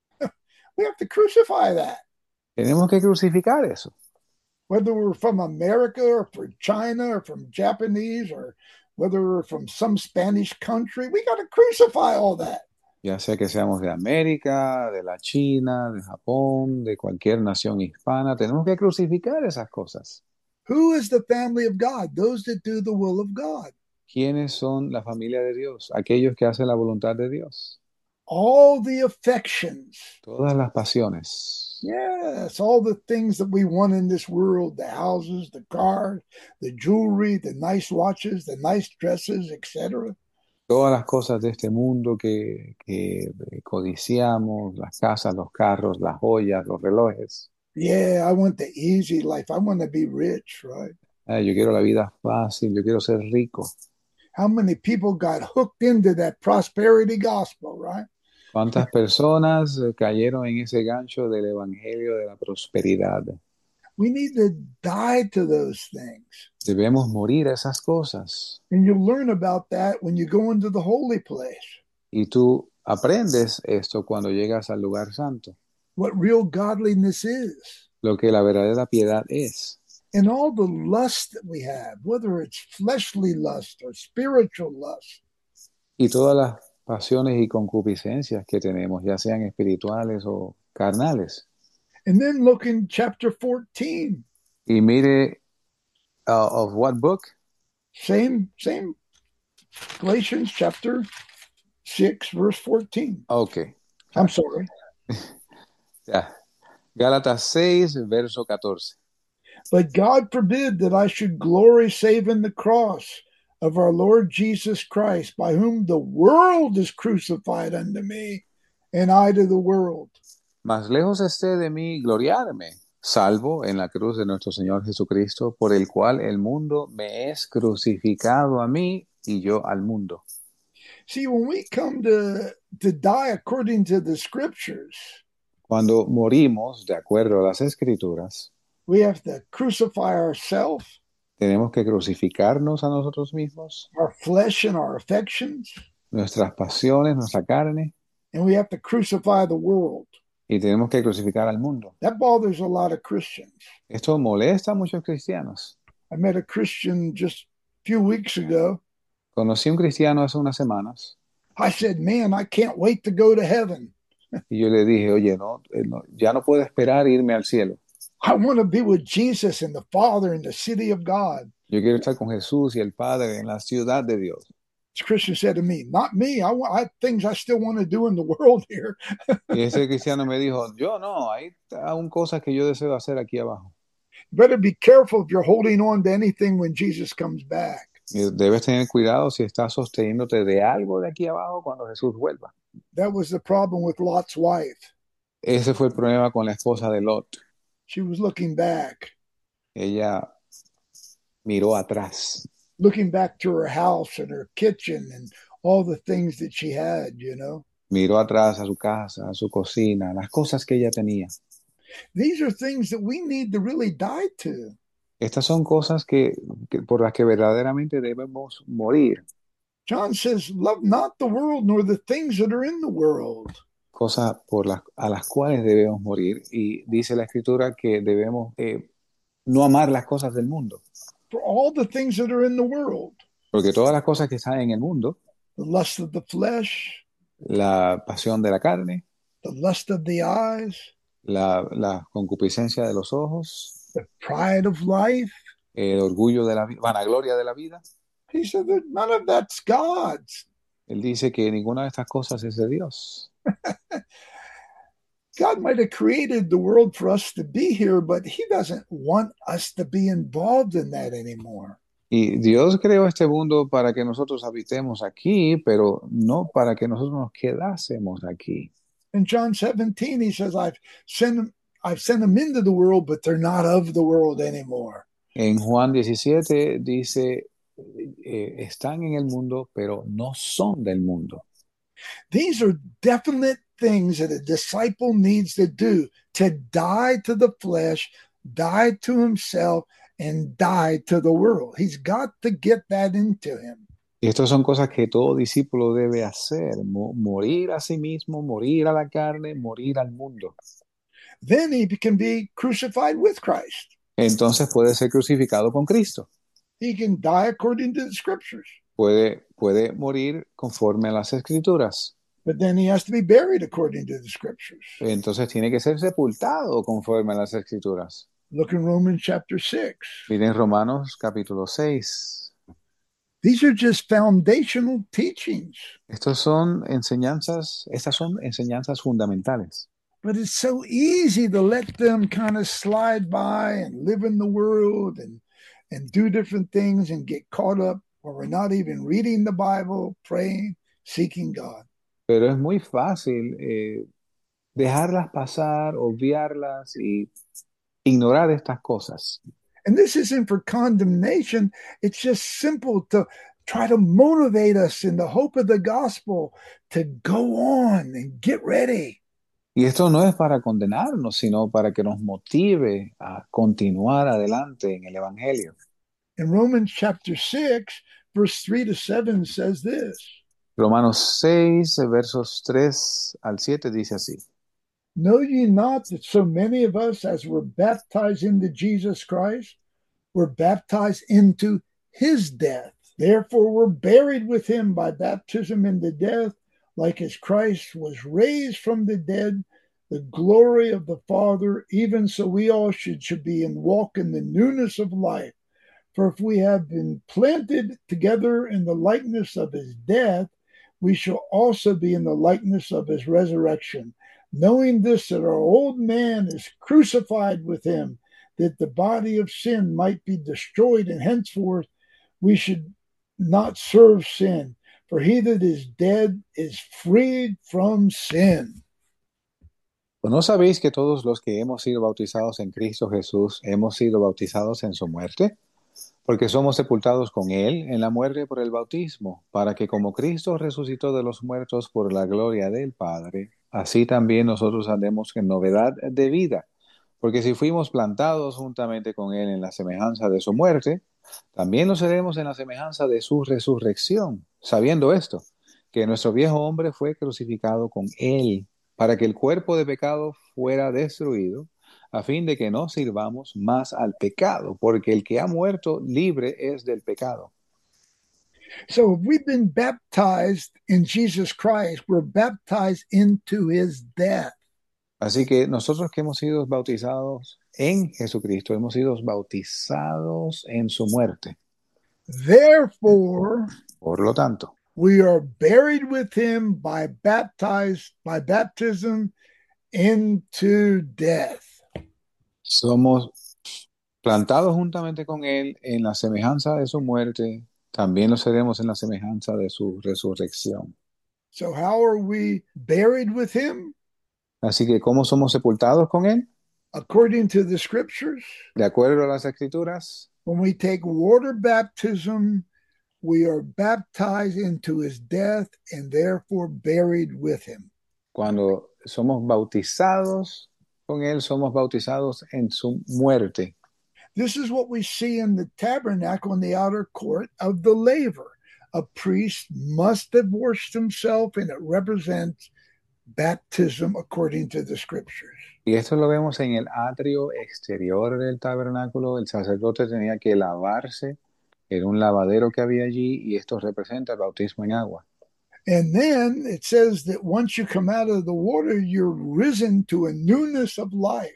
We have to crucify that. Tenemos que crucificar eso. Whether we're from America or from China or from Japanese or whether we're from some Spanish country, we got to crucify all that. Ya sea que seamos de América, de la China, de Japón, de cualquier nación hispana, tenemos que crucificar esas cosas. Who is the family of God? Those that do the will of God. ¿Quiénes son la familia de Dios? Aquellos que hacen la voluntad de Dios. All the affections. Todas las pasiones. Yes, all the things that we want in this world, the houses, the cars, the jewelry, the nice watches, the nice dresses, et cetera. Todas las cosas de este mundo que, que codiciamos, las casas, los carros, las joyas, los relojes. Yeah, I want the easy life. I want to be rich, right? Ay, yo quiero la vida fácil, yo quiero ser rico. How many people got hooked into that prosperity gospel, right? ¿Cuántas personas eh, cayeron en ese gancho del evangelio de la prosperidad? We need to die to those things. Debemos morir a esas cosas. And you'll learn about that when you go into the holy place. Y tú aprendes esto cuando llegas al lugar santo, What real godliness is. lo que la verdadera piedad es. And all the lust that we have, whether it's fleshly lust or spiritual lust. Y todas las pasiones y concupiscencias que tenemos, ya sean espirituales o carnales. And then look in chapter fourteen. Y mire, uh, of what book? Same, same. Galatians chapter six, verse fourteen. Ok. I'm sorry. Ya. Gálatas seis, verso catorce. But God forbid that I should glory save in the cross of our Lord Jesus Christ, by whom the world is crucified unto me, and I to the world. Mas lejos esté de mí gloriarme, salvo en la cruz de nuestro Señor Jesucristo, por el cual el mundo me es crucificado a mí y yo al mundo. See, when we come to, to die according to the scriptures, Cuando morimos, de acuerdo a las Escrituras, we have to crucify ourselves, tenemos que crucificarnos a nosotros mismos, our flesh and our affections, nuestras pasiones, nuestra carne, and we have to crucify the world. y tenemos que crucificar al mundo. That bothers a lot of Christians. Esto molesta a muchos cristianos. I met a Christian just a few weeks ago. Conocí a un cristiano hace unas semanas I said, man, I can't wait to go to heaven. y yo le dije, oye, no, eh, no, ya no puedo esperar irme al cielo. I want to be with Jesus and the Father in the city of God. Yo quiero estar con Jesús y el Padre en la ciudad de Dios. This Christian said to me, not me. I want I have things I still want to do in the world here. Y ese cristiano me dijo, yo no, hay aún cosas que yo deseo hacer aquí abajo. You better be careful if you're holding on to anything when Jesus comes back. Y debes tener cuidado si estás sosteniéndote de algo de aquí abajo cuando Jesús vuelva. That was the problem with Lot's wife. Ese fue el problema con la esposa de Lot. She was looking back. Ella miró atrás. looking back to her house and her kitchen and all the things that she had, you know. Miró atrás a su casa, a su cocina, las cosas que ella tenía. These are things that we need to really die to. Estas son cosas que, que por las que verdaderamente debemos morir. John says, love not the world nor the things that are in the world. Cosas por las, a las cuales debemos morir. Y dice la Escritura que debemos eh, no amar las cosas del mundo. For all the things that are in the world, Porque todas las cosas que están en el mundo, the lust of the flesh, la pasión de la carne, the lust of the eyes, la, la concupiscencia de los ojos, the pride of life, el orgullo de la vi- vanagloria de la vida. he said that none of that's God's. Él dice que ninguna de estas cosas es de Dios. God might have created the world for us to be here, but he doesn't want us to be involved in that anymore. Y Dios creó este mundo para que nosotros habitemos aquí, pero no para que nosotros nos quedásemos aquí. In John seventeen, he says, I've sent them, I've sent them into the world, but they're not of the world anymore. En Juan diecisiete dice, eh, están en el mundo, pero no son del mundo. These are definite things that a disciple needs to do, to die to the flesh, die to himself, and die to the world. He's got to get that into him. Y estas son cosas que todo discípulo debe hacer, mo- morir a sí mismo, morir a la carne, morir al mundo. Then he can be crucified with Christ. Entonces puede ser crucificado con Cristo. He can die according to the scriptures, Puede, puede morir conforme a las Escrituras. but then he has to be buried according to the scriptures. Entonces tiene que ser sepultado conforme a las Escrituras. Look in Romans chapter six. Miren Romanos capítulo seis. These are just foundational teachings, Estos son enseñanzas, estas son enseñanzas fundamentales. but it's so easy to let them kind of slide by and live in the world and, and do different things and get caught up where we're not even reading the Bible, praying, seeking God. Pero es muy fácil eh, dejarlas pasar, obviarlas y ignorar estas cosas. And this isn't for condemnation. It's just simple to try to motivate us in the hope of the gospel to go on and get ready. Y esto no es para condenarnos, sino para que nos motive a continuar adelante en el Evangelio. In Romans chapter six, verse three to seven says this. Romanos seis, versos tres al siete dice así. Know ye not that so many of us as were baptized into Jesus Christ were baptized into his death? Therefore were buried with him by baptism into death, like as Christ was raised from the dead, the glory of the Father, even so we all should, should be and walk in the newness of life. For if we have been planted together in the likeness of his death, we shall also be in the likeness of his resurrection. Knowing this, that our old man is crucified with him, that the body of sin might be destroyed, and henceforth we should not serve sin. For he that is dead is freed from sin. ¿O no sabéis que todos los que hemos sido bautizados en Cristo Jesús hemos sido bautizados en su muerte? Porque somos sepultados con él en la muerte por el bautismo, para que como Cristo resucitó de los muertos por la gloria del Padre, así también nosotros andemos en novedad de vida. Porque si fuimos plantados juntamente con él en la semejanza de su muerte, también lo seremos en la semejanza de su resurrección, sabiendo esto, que nuestro viejo hombre fue crucificado con él, para que el cuerpo de pecado fuera destruido, a fin de que no sirvamos más al pecado, porque el que ha muerto libre es del pecado. So if we've been baptized in Jesus Christ, we're baptized into his death. Así que nosotros que hemos sido bautizados en Jesucristo, hemos sido bautizados en su muerte. Therefore, Por lo tanto, we are buried with him by baptized by baptism into death. somos plantados juntamente con él en la semejanza de su muerte, también lo seremos en la semejanza de su resurrección. So how are we buried with him? Así que, ¿cómo somos sepultados con él? According to the scriptures, De acuerdo a las escrituras, when we take water baptism, we are baptized into his death and therefore buried with him. cuando somos bautizados con Él, somos bautizados en su muerte. This is what we see in the tabernacle in the outer court of the laver. A priest must have washed himself, and it represents baptism according to the scriptures. Y esto lo vemos en el atrio exterior del tabernáculo. El sacerdote tenía que lavarse, era un lavadero que había allí, y esto representa el bautismo en agua. And then it says that once you come out of the water, you're risen to a newness of life.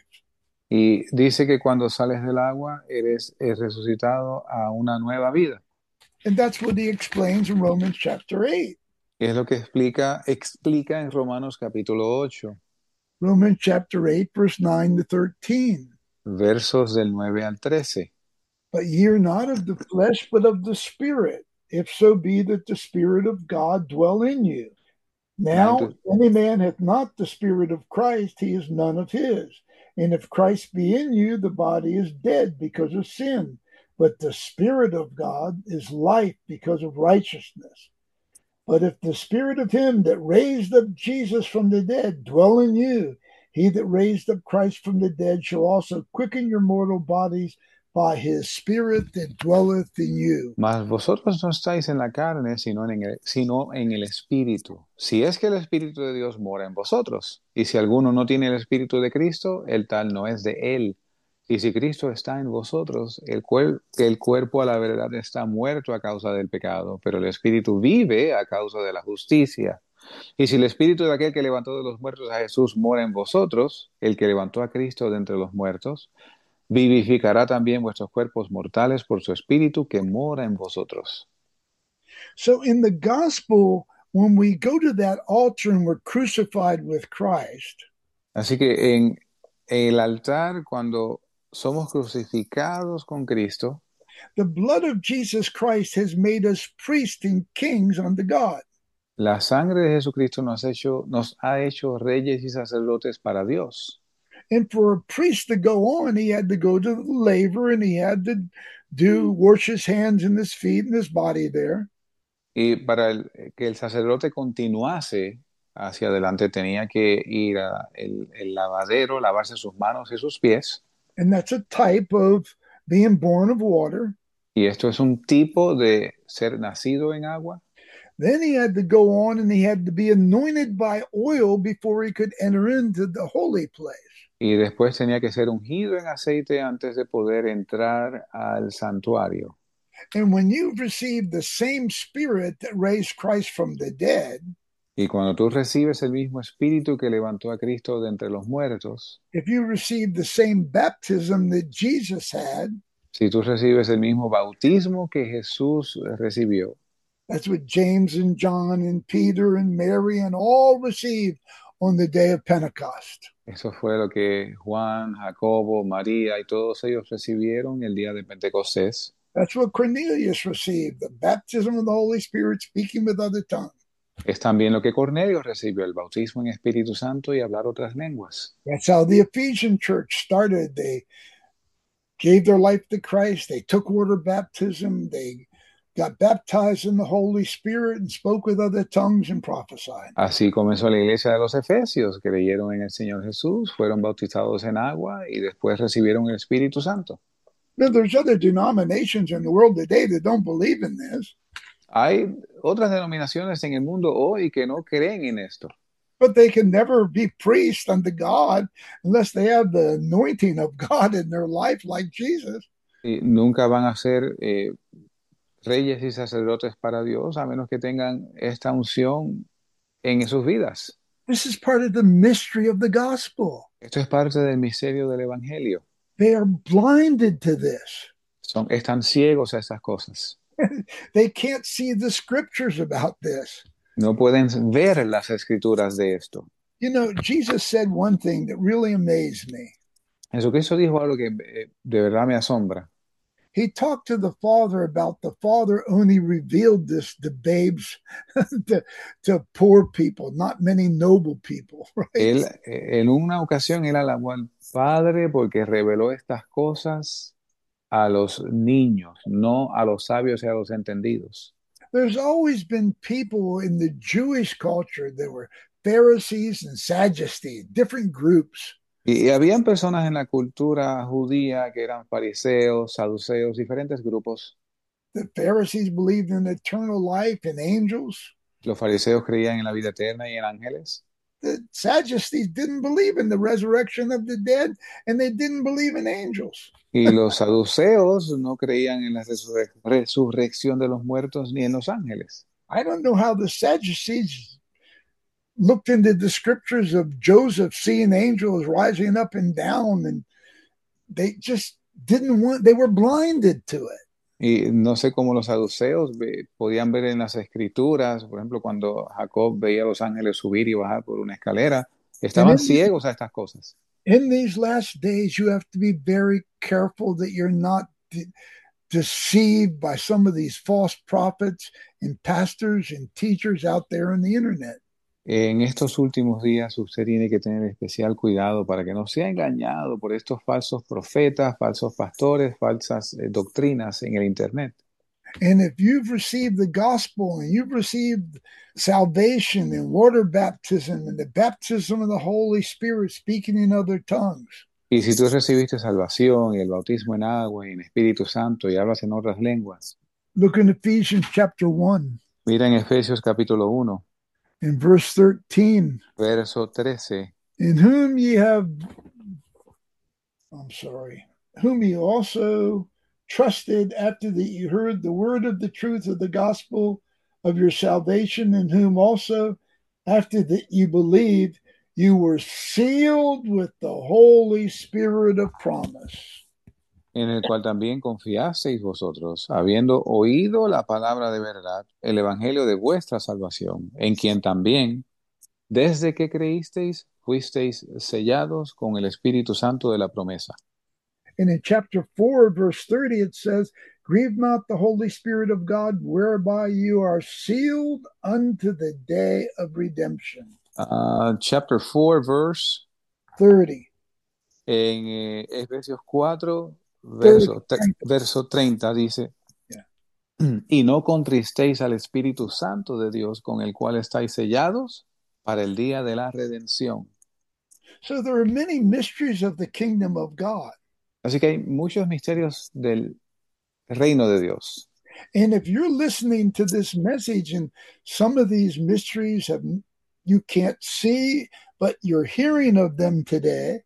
Y dice que cuando sales del agua, eres, eres resucitado a una nueva vida. And that's what he explains in Romans chapter eight. Y es lo que explica, explica en Romanos capítulo ocho, Romans chapter eight, verse nine to thirteen. versos del nueve al trece. But ye are not of the flesh, but of the Spirit, if so be that the Spirit of God dwell in you. Now, Now, if any man hath not the Spirit of Christ, he is none of his. And if Christ be in you, the body is dead because of sin, but the Spirit of God is life because of righteousness. But if the Spirit of him that raised up Jesus from the dead dwell in you, he that raised up Christ from the dead shall also quicken your mortal bodies by his Spirit that dwelleth in you. Mas vosotros no estáis en la carne, sino en, el, sino en el Espíritu. Si es que el Espíritu de Dios mora en vosotros. Y si alguno no tiene el Espíritu de Cristo, el tal no es de él. Y si Cristo está en vosotros, el, cuer el cuerpo a la verdad está muerto a causa del pecado, pero el Espíritu vive a causa de la justicia. Y si el Espíritu de aquel que levantó de los muertos a Jesús mora en vosotros, el que levantó a Cristo de entre los muertos, vivificará también vuestros cuerpos mortales por su Espíritu que mora en vosotros. So in the gospel, when we go to that altar and we're crucified with Christ, Así que en el altar, cuando somos crucificados con Cristo, the blood of Jesus Christ has made us priests and kings unto God. la sangre de Jesucristo nos ha hecho, nos ha hecho reyes y sacerdotes para Dios. And for a priest to go on, he had to go to the laver and he had to do wash his hands and his feet and his body there. Y para el, que el sacerdote continuase hacia adelante, tenía que ir al el, el lavadero, lavarse sus manos y sus pies. And that's a type of being born of water. Y esto es un tipo de ser nacido en agua. Then he had to go on and he had to be anointed by oil before he could enter into the holy place. Y después tenía que ser ungido en aceite antes de poder entrar al santuario. And when you've received the same Spirit that raised Christ from the dead, Y cuando tú recibes el mismo espíritu que levantó a Cristo de entre los muertos, if you receive the same baptism that Jesus had, si tú recibes el mismo bautismo que Jesús recibió, that's what James and John and Peter and Mary and all received on the day of Pentecost. eso fue lo que Juan, Jacobo, María y todos ellos recibieron el día de Pentecostés. That's what Cornelius received, the baptism of the Holy Spirit, speaking with other tongues. Es también lo que Cornelio recibió, el bautismo en Espíritu Santo y hablar otras lenguas. That's how the Ephesian church started. They gave their life to Christ. They took water baptism. They got baptized in the Holy Spirit and spoke with other tongues and prophesied. Así comenzó la iglesia de los Efesios, creyeron en el Señor Jesús, fueron bautizados en agua y después recibieron el Espíritu Santo. Now, there's other denominations in the world today that don't believe in this. Hay otras denominaciones en el mundo hoy que no creen en esto, But they can never be priests unto God unless they have the anointing of God in their life like Jesus. y nunca van a ser eh, reyes y sacerdotes para Dios a menos que tengan esta unción en sus vidas. This is part of the mystery of the gospel. Esto es parte del misterio del Evangelio. They are blinded to this. Son, están ciegos a estas cosas. They can't see the scriptures about this. No pueden ver las escrituras de esto. You know, Jesus said one thing that really amazed me. Jesucristo dijo algo que eh, de verdad me asombra. He talked to the Father about the Father only revealed this to babes, to, to poor people, not many noble people, right? Él, eh, en una ocasión, él alabó al Padre, porque reveló estas cosas a los niños, no a los sabios y a los entendidos. There's always been people in the Jewish culture that were Pharisees and Sadducees, different groups. Y, y habían personas en la cultura judía que eran fariseos, saduceos, diferentes grupos. The Pharisees believed in eternal life and angels. Los fariseos creían en la vida eterna y en ángeles. The Sadducees didn't believe in the resurrection of the dead, and they didn't believe in angels. Y los saduceos no creían en la resurre- resurrección de los muertos ni en los ángeles. I don't know how the Sadducees looked into the scriptures of Joseph seeing angels rising up and down, and they just didn't want, they were blinded to it. Y no sé cómo los saduceos ve- podían ver en las escrituras, por ejemplo, cuando Jacob veía a los ángeles subir y bajar por una escalera, And estaban in, ciegos a estas cosas. in these last days, you have to be very careful that you're not de- deceived by some of these false prophets and pastors and teachers out there on the internet. En estos últimos días usted tiene que tener especial cuidado para que no sea engañado por estos falsos profetas, falsos pastores, falsas eh, doctrinas en el Internet. And if you've received the gospel and you've received salvation and water baptism and the baptism of the Holy Spirit speaking in other tongues, Y si tú recibiste salvación y el bautismo en agua y en Espíritu Santo y hablas en otras lenguas, look in Ephesians chapter one mira en Efesios capítulo uno, and verse thirteen, verso trece, in whom ye have, I'm sorry, whom ye also trusted after that you heard the word of the truth of the gospel of your salvation, in whom also after that you believed, you were sealed with the Holy Spirit of promise. en el cual también confiasteis vosotros, habiendo oído la palabra de verdad, el evangelio de vuestra salvación, en quien también, desde que creísteis, fuisteis sellados con el Espíritu Santo de la promesa. And in chapter four, verse thirty, it says, grieve not the Holy Spirit of God, whereby you are sealed unto the day of redemption. Uh, chapter four, verse, thirty. en eh, Efesios cuatro, thirty. verso, tre- verso treinta, dice, Yeah. y no contristéis al Espíritu Santo de Dios, con el cual estáis sellados para el día de la redención. So there are many mysteries of the kingdom of God. Así que hay muchos misterios del reino de Dios. And if you're listening to this message and some of these mysteries have you can't see, but you're hearing of them today,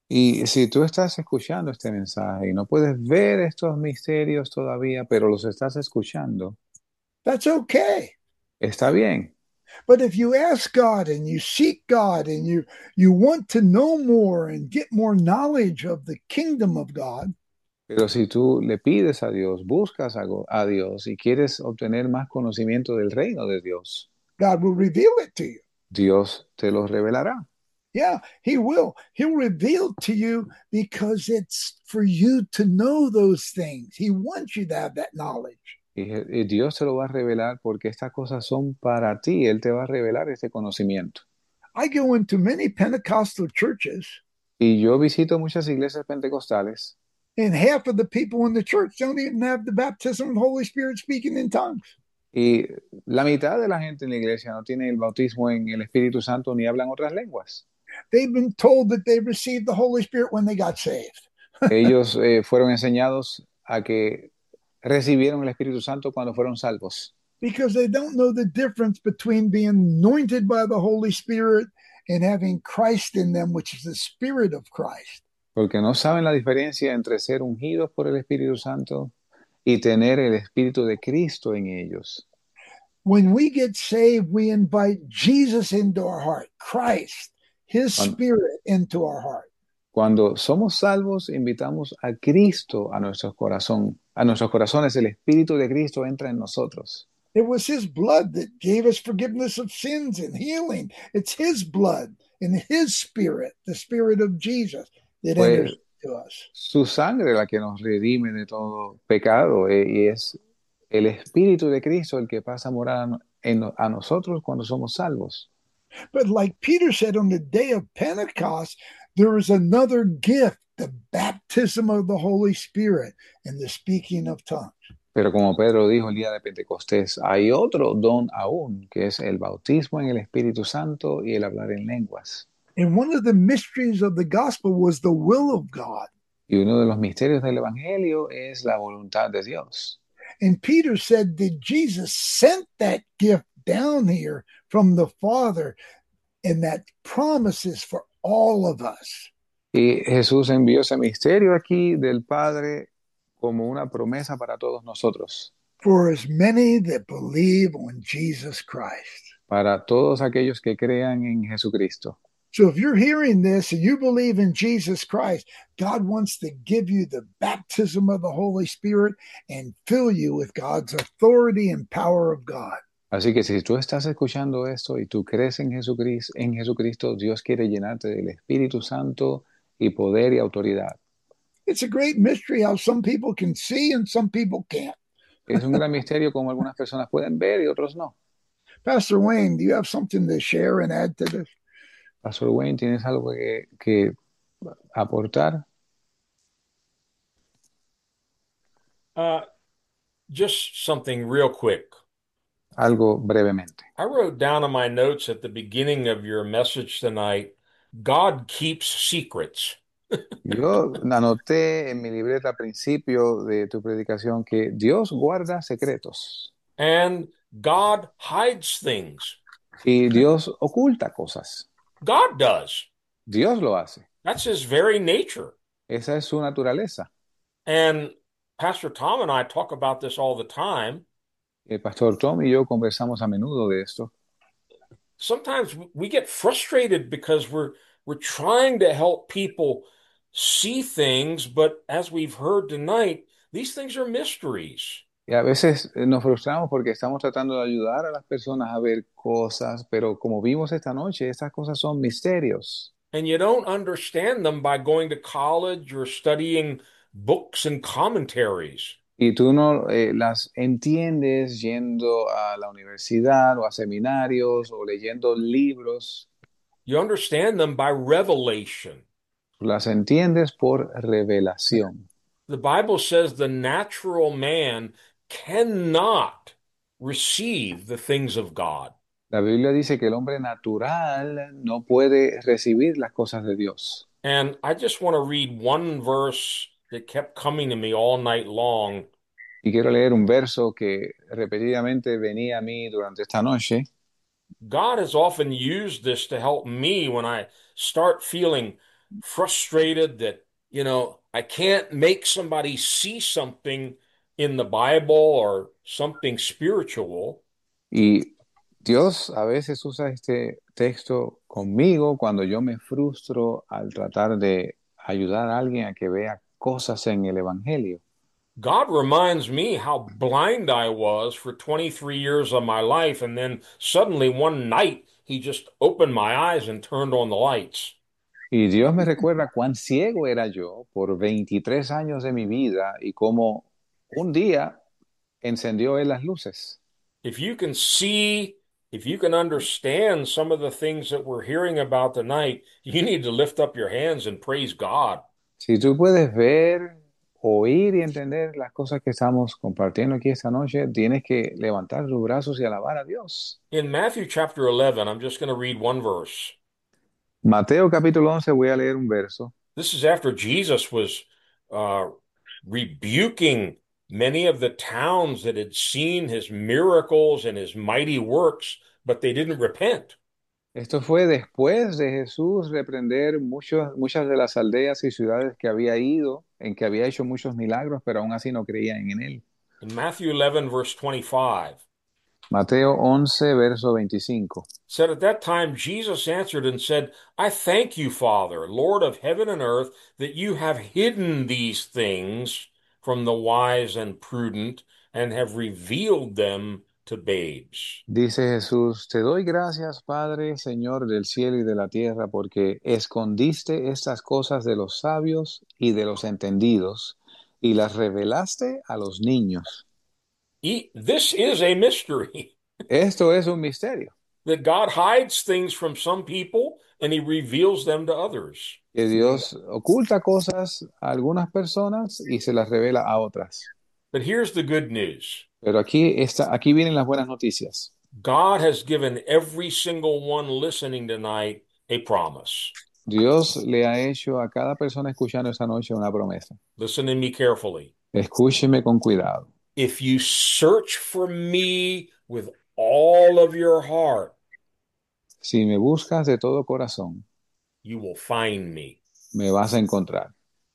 Y si tú estás escuchando este mensaje y no puedes ver estos misterios todavía, pero los estás escuchando, that's okay. está bien. But if you ask God and you seek God and you you want to know more and get more knowledge of the kingdom of God, Pero si tú le pides a Dios, buscas a, go- a Dios y quieres obtener más conocimiento del reino de Dios, God will reveal it to you. Dios te lo revelará. Yeah, he will. He'll reveal to you because it's for you to know those things. He wants you to have that knowledge. Y, y Dios te lo va a revelar porque estas cosas son para ti. Él te va a revelar este conocimiento. I go into many Pentecostal churches, Y yo visito muchas iglesias pentecostales and half of the people in the church don't even have the baptism of the Holy Spirit speaking in tongues. y la mitad de la gente en la iglesia no tiene el bautismo en el Espíritu Santo ni hablan otras lenguas. They've been told that they received the Holy Spirit when they got saved. Ellos eh, fueron enseñados a que recibieron el Espíritu Santo cuando fueron salvos. Because they don't know the difference between being anointed by the Holy Spirit and having Christ in them, which is the Spirit of Christ. Porque no saben la diferencia entre ser ungidos por el Espíritu Santo y tener el Espíritu de Cristo en ellos. When we get saved, we invite Jesus into our heart, Christ, his Cuando, Spirit into our heart. cuando somos salvos, invitamos a Cristo a nuestro corazón, a nuestros corazones. El Espíritu de Cristo entra en nosotros. It was his blood that gave us forgiveness of sins and healing. It's his blood and his Spirit, the Spirit of Jesus, that Fue enters to us. su sangre la que nos redime de todo pecado, eh, y es el Espíritu de Cristo el que pasa a morar en, a nosotros cuando somos salvos. But like Peter said on the day of Pentecost, there is another gift, the baptism of the Holy Spirit and the speaking of tongues. Pero como Pedro dijo el día de Pentecostés, hay otro don aún, que es el bautismo en el Espíritu Santo y el hablar en lenguas. And one of the mysteries of the gospel was the will of God. Y uno de los misterios del Evangelio es la voluntad de Dios. And Peter said that Jesus sent that gift down here from the Father, and that promises for all of us. Y Jesús envió ese misterio aquí del Padre como una promesa para todos nosotros, For as many that believe on Jesus Christ. para todos aquellos que crean en Jesucristo. So if you're hearing this and you believe in Jesus Christ, God wants to give you the baptism of the Holy Spirit and fill you with God's authority and power of God. Así que si tú estás escuchando esto y tú crees en Jesucristo, en Jesucristo, Dios quiere llenarte del Espíritu Santo y poder y autoridad. It's a great mystery how some people can see and some people can't. Es un gran misterio como algunas personas pueden ver y otros no. Pastor Wayne, do you have something to share and add to this? Pastor Wayne, ¿tienes algo que, que aportar? Uh, just something real quick. Algo brevemente. I wrote down in my notes at the beginning of your message tonight, God keeps secrets. Yo anoté en mi libreta al principio de tu predicación que Dios guarda secretos And God hides things. y Dios oculta cosas. God does. Dios lo hace. That's his very nature. Esa es su naturaleza. And Pastor Tom and I talk about this all the time. El pastor Tom y yo conversamos a menudo de esto. Sometimes we get frustrated because we're we're trying to help people see things, but as we've heard tonight, these things are mysteries. Y a veces eh, nos frustramos porque estamos tratando de ayudar a las personas a ver cosas, pero como vimos esta noche, estas cosas son misterios. And you don't understand them by going to college or studying books and commentaries. Y tú no eh, las entiendes yendo a la universidad o a seminarios o leyendo libros. You understand them by revelation. Las entiendes por revelación. The Bible says the natural man cannot receive the things of God. La Biblia dice que el hombre natural no puede recibir las cosas de Dios. And I just want to read one verse that kept coming to me all night long. Y quiero leer un verso que repetidamente venía a mí durante esta noche. God has often used this to help me when I start feeling frustrated that, you know, I can't make somebody see something in the Bible or something spiritual. Y Dios a veces usa este texto conmigo cuando yo me frustro al tratar de ayudar a alguien a que vea cosas en el Evangelio. God reminds me how blind I was for twenty-three years of my life, and then suddenly one night he just opened my eyes and turned on the lights. Y Dios me recuerda cuán ciego era yo por veintitrés años de mi vida y cómo un día encendió Él las luces. If you can see, if you can understand some of the things that we're hearing about tonight, you need to lift up your hands and praise God. Si tú puedes ver, oír y entender las cosas que estamos compartiendo aquí esta noche, tienes que levantar tus brazos y alabar a Dios. In Matthew chapter eleven, I'm just going to read one verse. Mateo capítulo once, voy a leer un verso. This is after Jesus was uh, rebuking many of the towns that had seen his miracles and his mighty works, but they didn't repent. Esto fue después de Jesús reprender muchos, muchas de las aldeas y ciudades que había ido, en que había hecho muchos milagros, pero aún así no creían en él. In Matthew eleven, verse twenty-five, Mateo once, verso veinticinco. said at that time Jesus answered and said, I thank you, Father, Lord of heaven and earth, that you have hidden these things from the wise and prudent and have revealed them to babes. Dice Jesús, te doy gracias, Padre, Señor del cielo y de la tierra, porque escondiste estas cosas de los sabios y de los entendidos y las revelaste a los niños. E- This is a mystery. Esto es un misterio. that God hides things from some people and he reveals them to others. Que Dios oculta cosas a algunas personas y se las revela a otras. But here's the good news. Pero aquí está, aquí vienen las buenas noticias. God has given every single one listening tonight a promise. Dios le ha hecho a cada persona escuchando esta noche una promesa. Listen to me carefully. Escúcheme con cuidado. If you search for me with all of your heart, Si me buscas de todo corazón, you will find me. me vas a encontrar.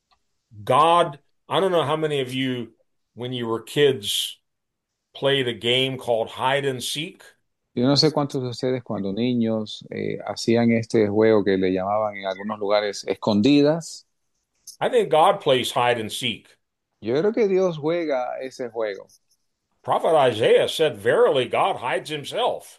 God, I don't know how many of you, when you were kids, played a game called hide and seek. Yo no sé cuántos de ustedes cuando niños eh, hacían este juego que le llamaban en algunos lugares escondidas. I think God plays hide and seek. Yo creo que Dios juega ese juego. Prophet Isaiah said, verily, God hides himself.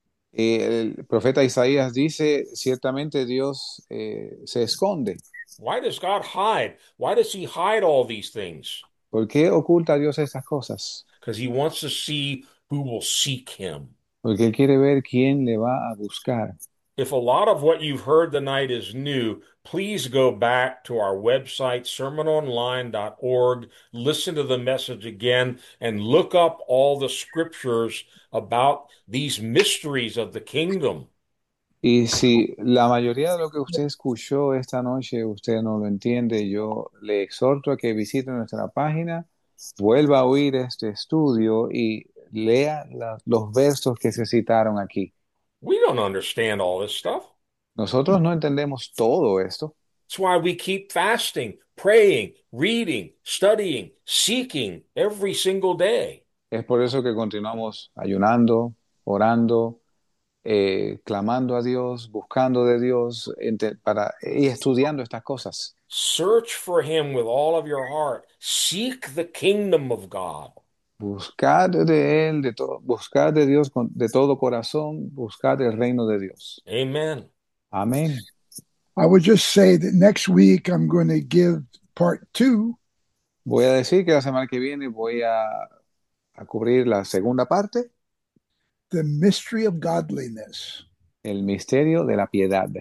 Eh, el profeta Isaías dice, ciertamente Dios eh, se esconde. Why does God hide? Why does he hide all these things? ¿Por qué oculta Dios estas cosas? Because he wants to see who will seek him. Porque Él quiere ver quién le va a buscar. If a lot of what you've heard tonight is new, please go back to our website, sermon online dot org, listen to the message again, and look up all the scriptures about these mysteries of the kingdom. Y si la mayoría de lo que usted escuchó esta noche usted no lo entiende, yo le exhorto a que visite nuestra página, vuelva a oír este estudio y lea la- los versos que se citaron aquí. We don't understand all this stuff. Nosotros no entendemos todo esto. That's why we keep fasting, praying, reading, studying, seeking every single day. Es por eso que continuamos ayunando, orando, eh, clamando a Dios, buscando de Dios ente- para, y estudiando estas cosas. Search for him with all of your heart. Seek the kingdom of God. Buscad de Él, de todo, buscad de Dios con, de todo corazón, buscad el reino de Dios. Amen. Amén. I would just say that next week I'm going to give part two, Voy a decir que la semana que viene voy a, a cubrir la segunda parte, the mystery of godliness. el misterio de la piedad.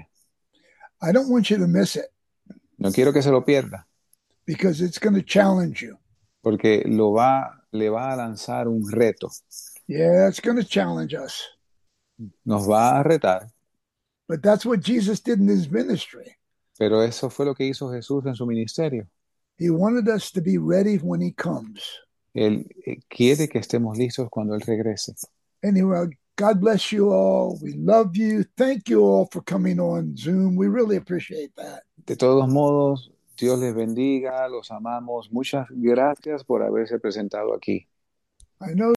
I don't want you to miss it No quiero que se lo pierda, because it's going to challenge you. porque lo va, le va a lanzar un reto. Yeah, it's going to challenge us. Nos va a retar, But that's what Jesus did in his ministry. pero eso fue lo que hizo Jesús en su ministerio. He wanted us to be ready when he comes. Él eh, quiere que estemos listos cuando Él regrese. Anyway, God bless you all. We love you. Thank you all for coming on Zoom. We really appreciate that. De todos modos, Dios les bendiga, los amamos. Muchas gracias por haberse presentado aquí. I know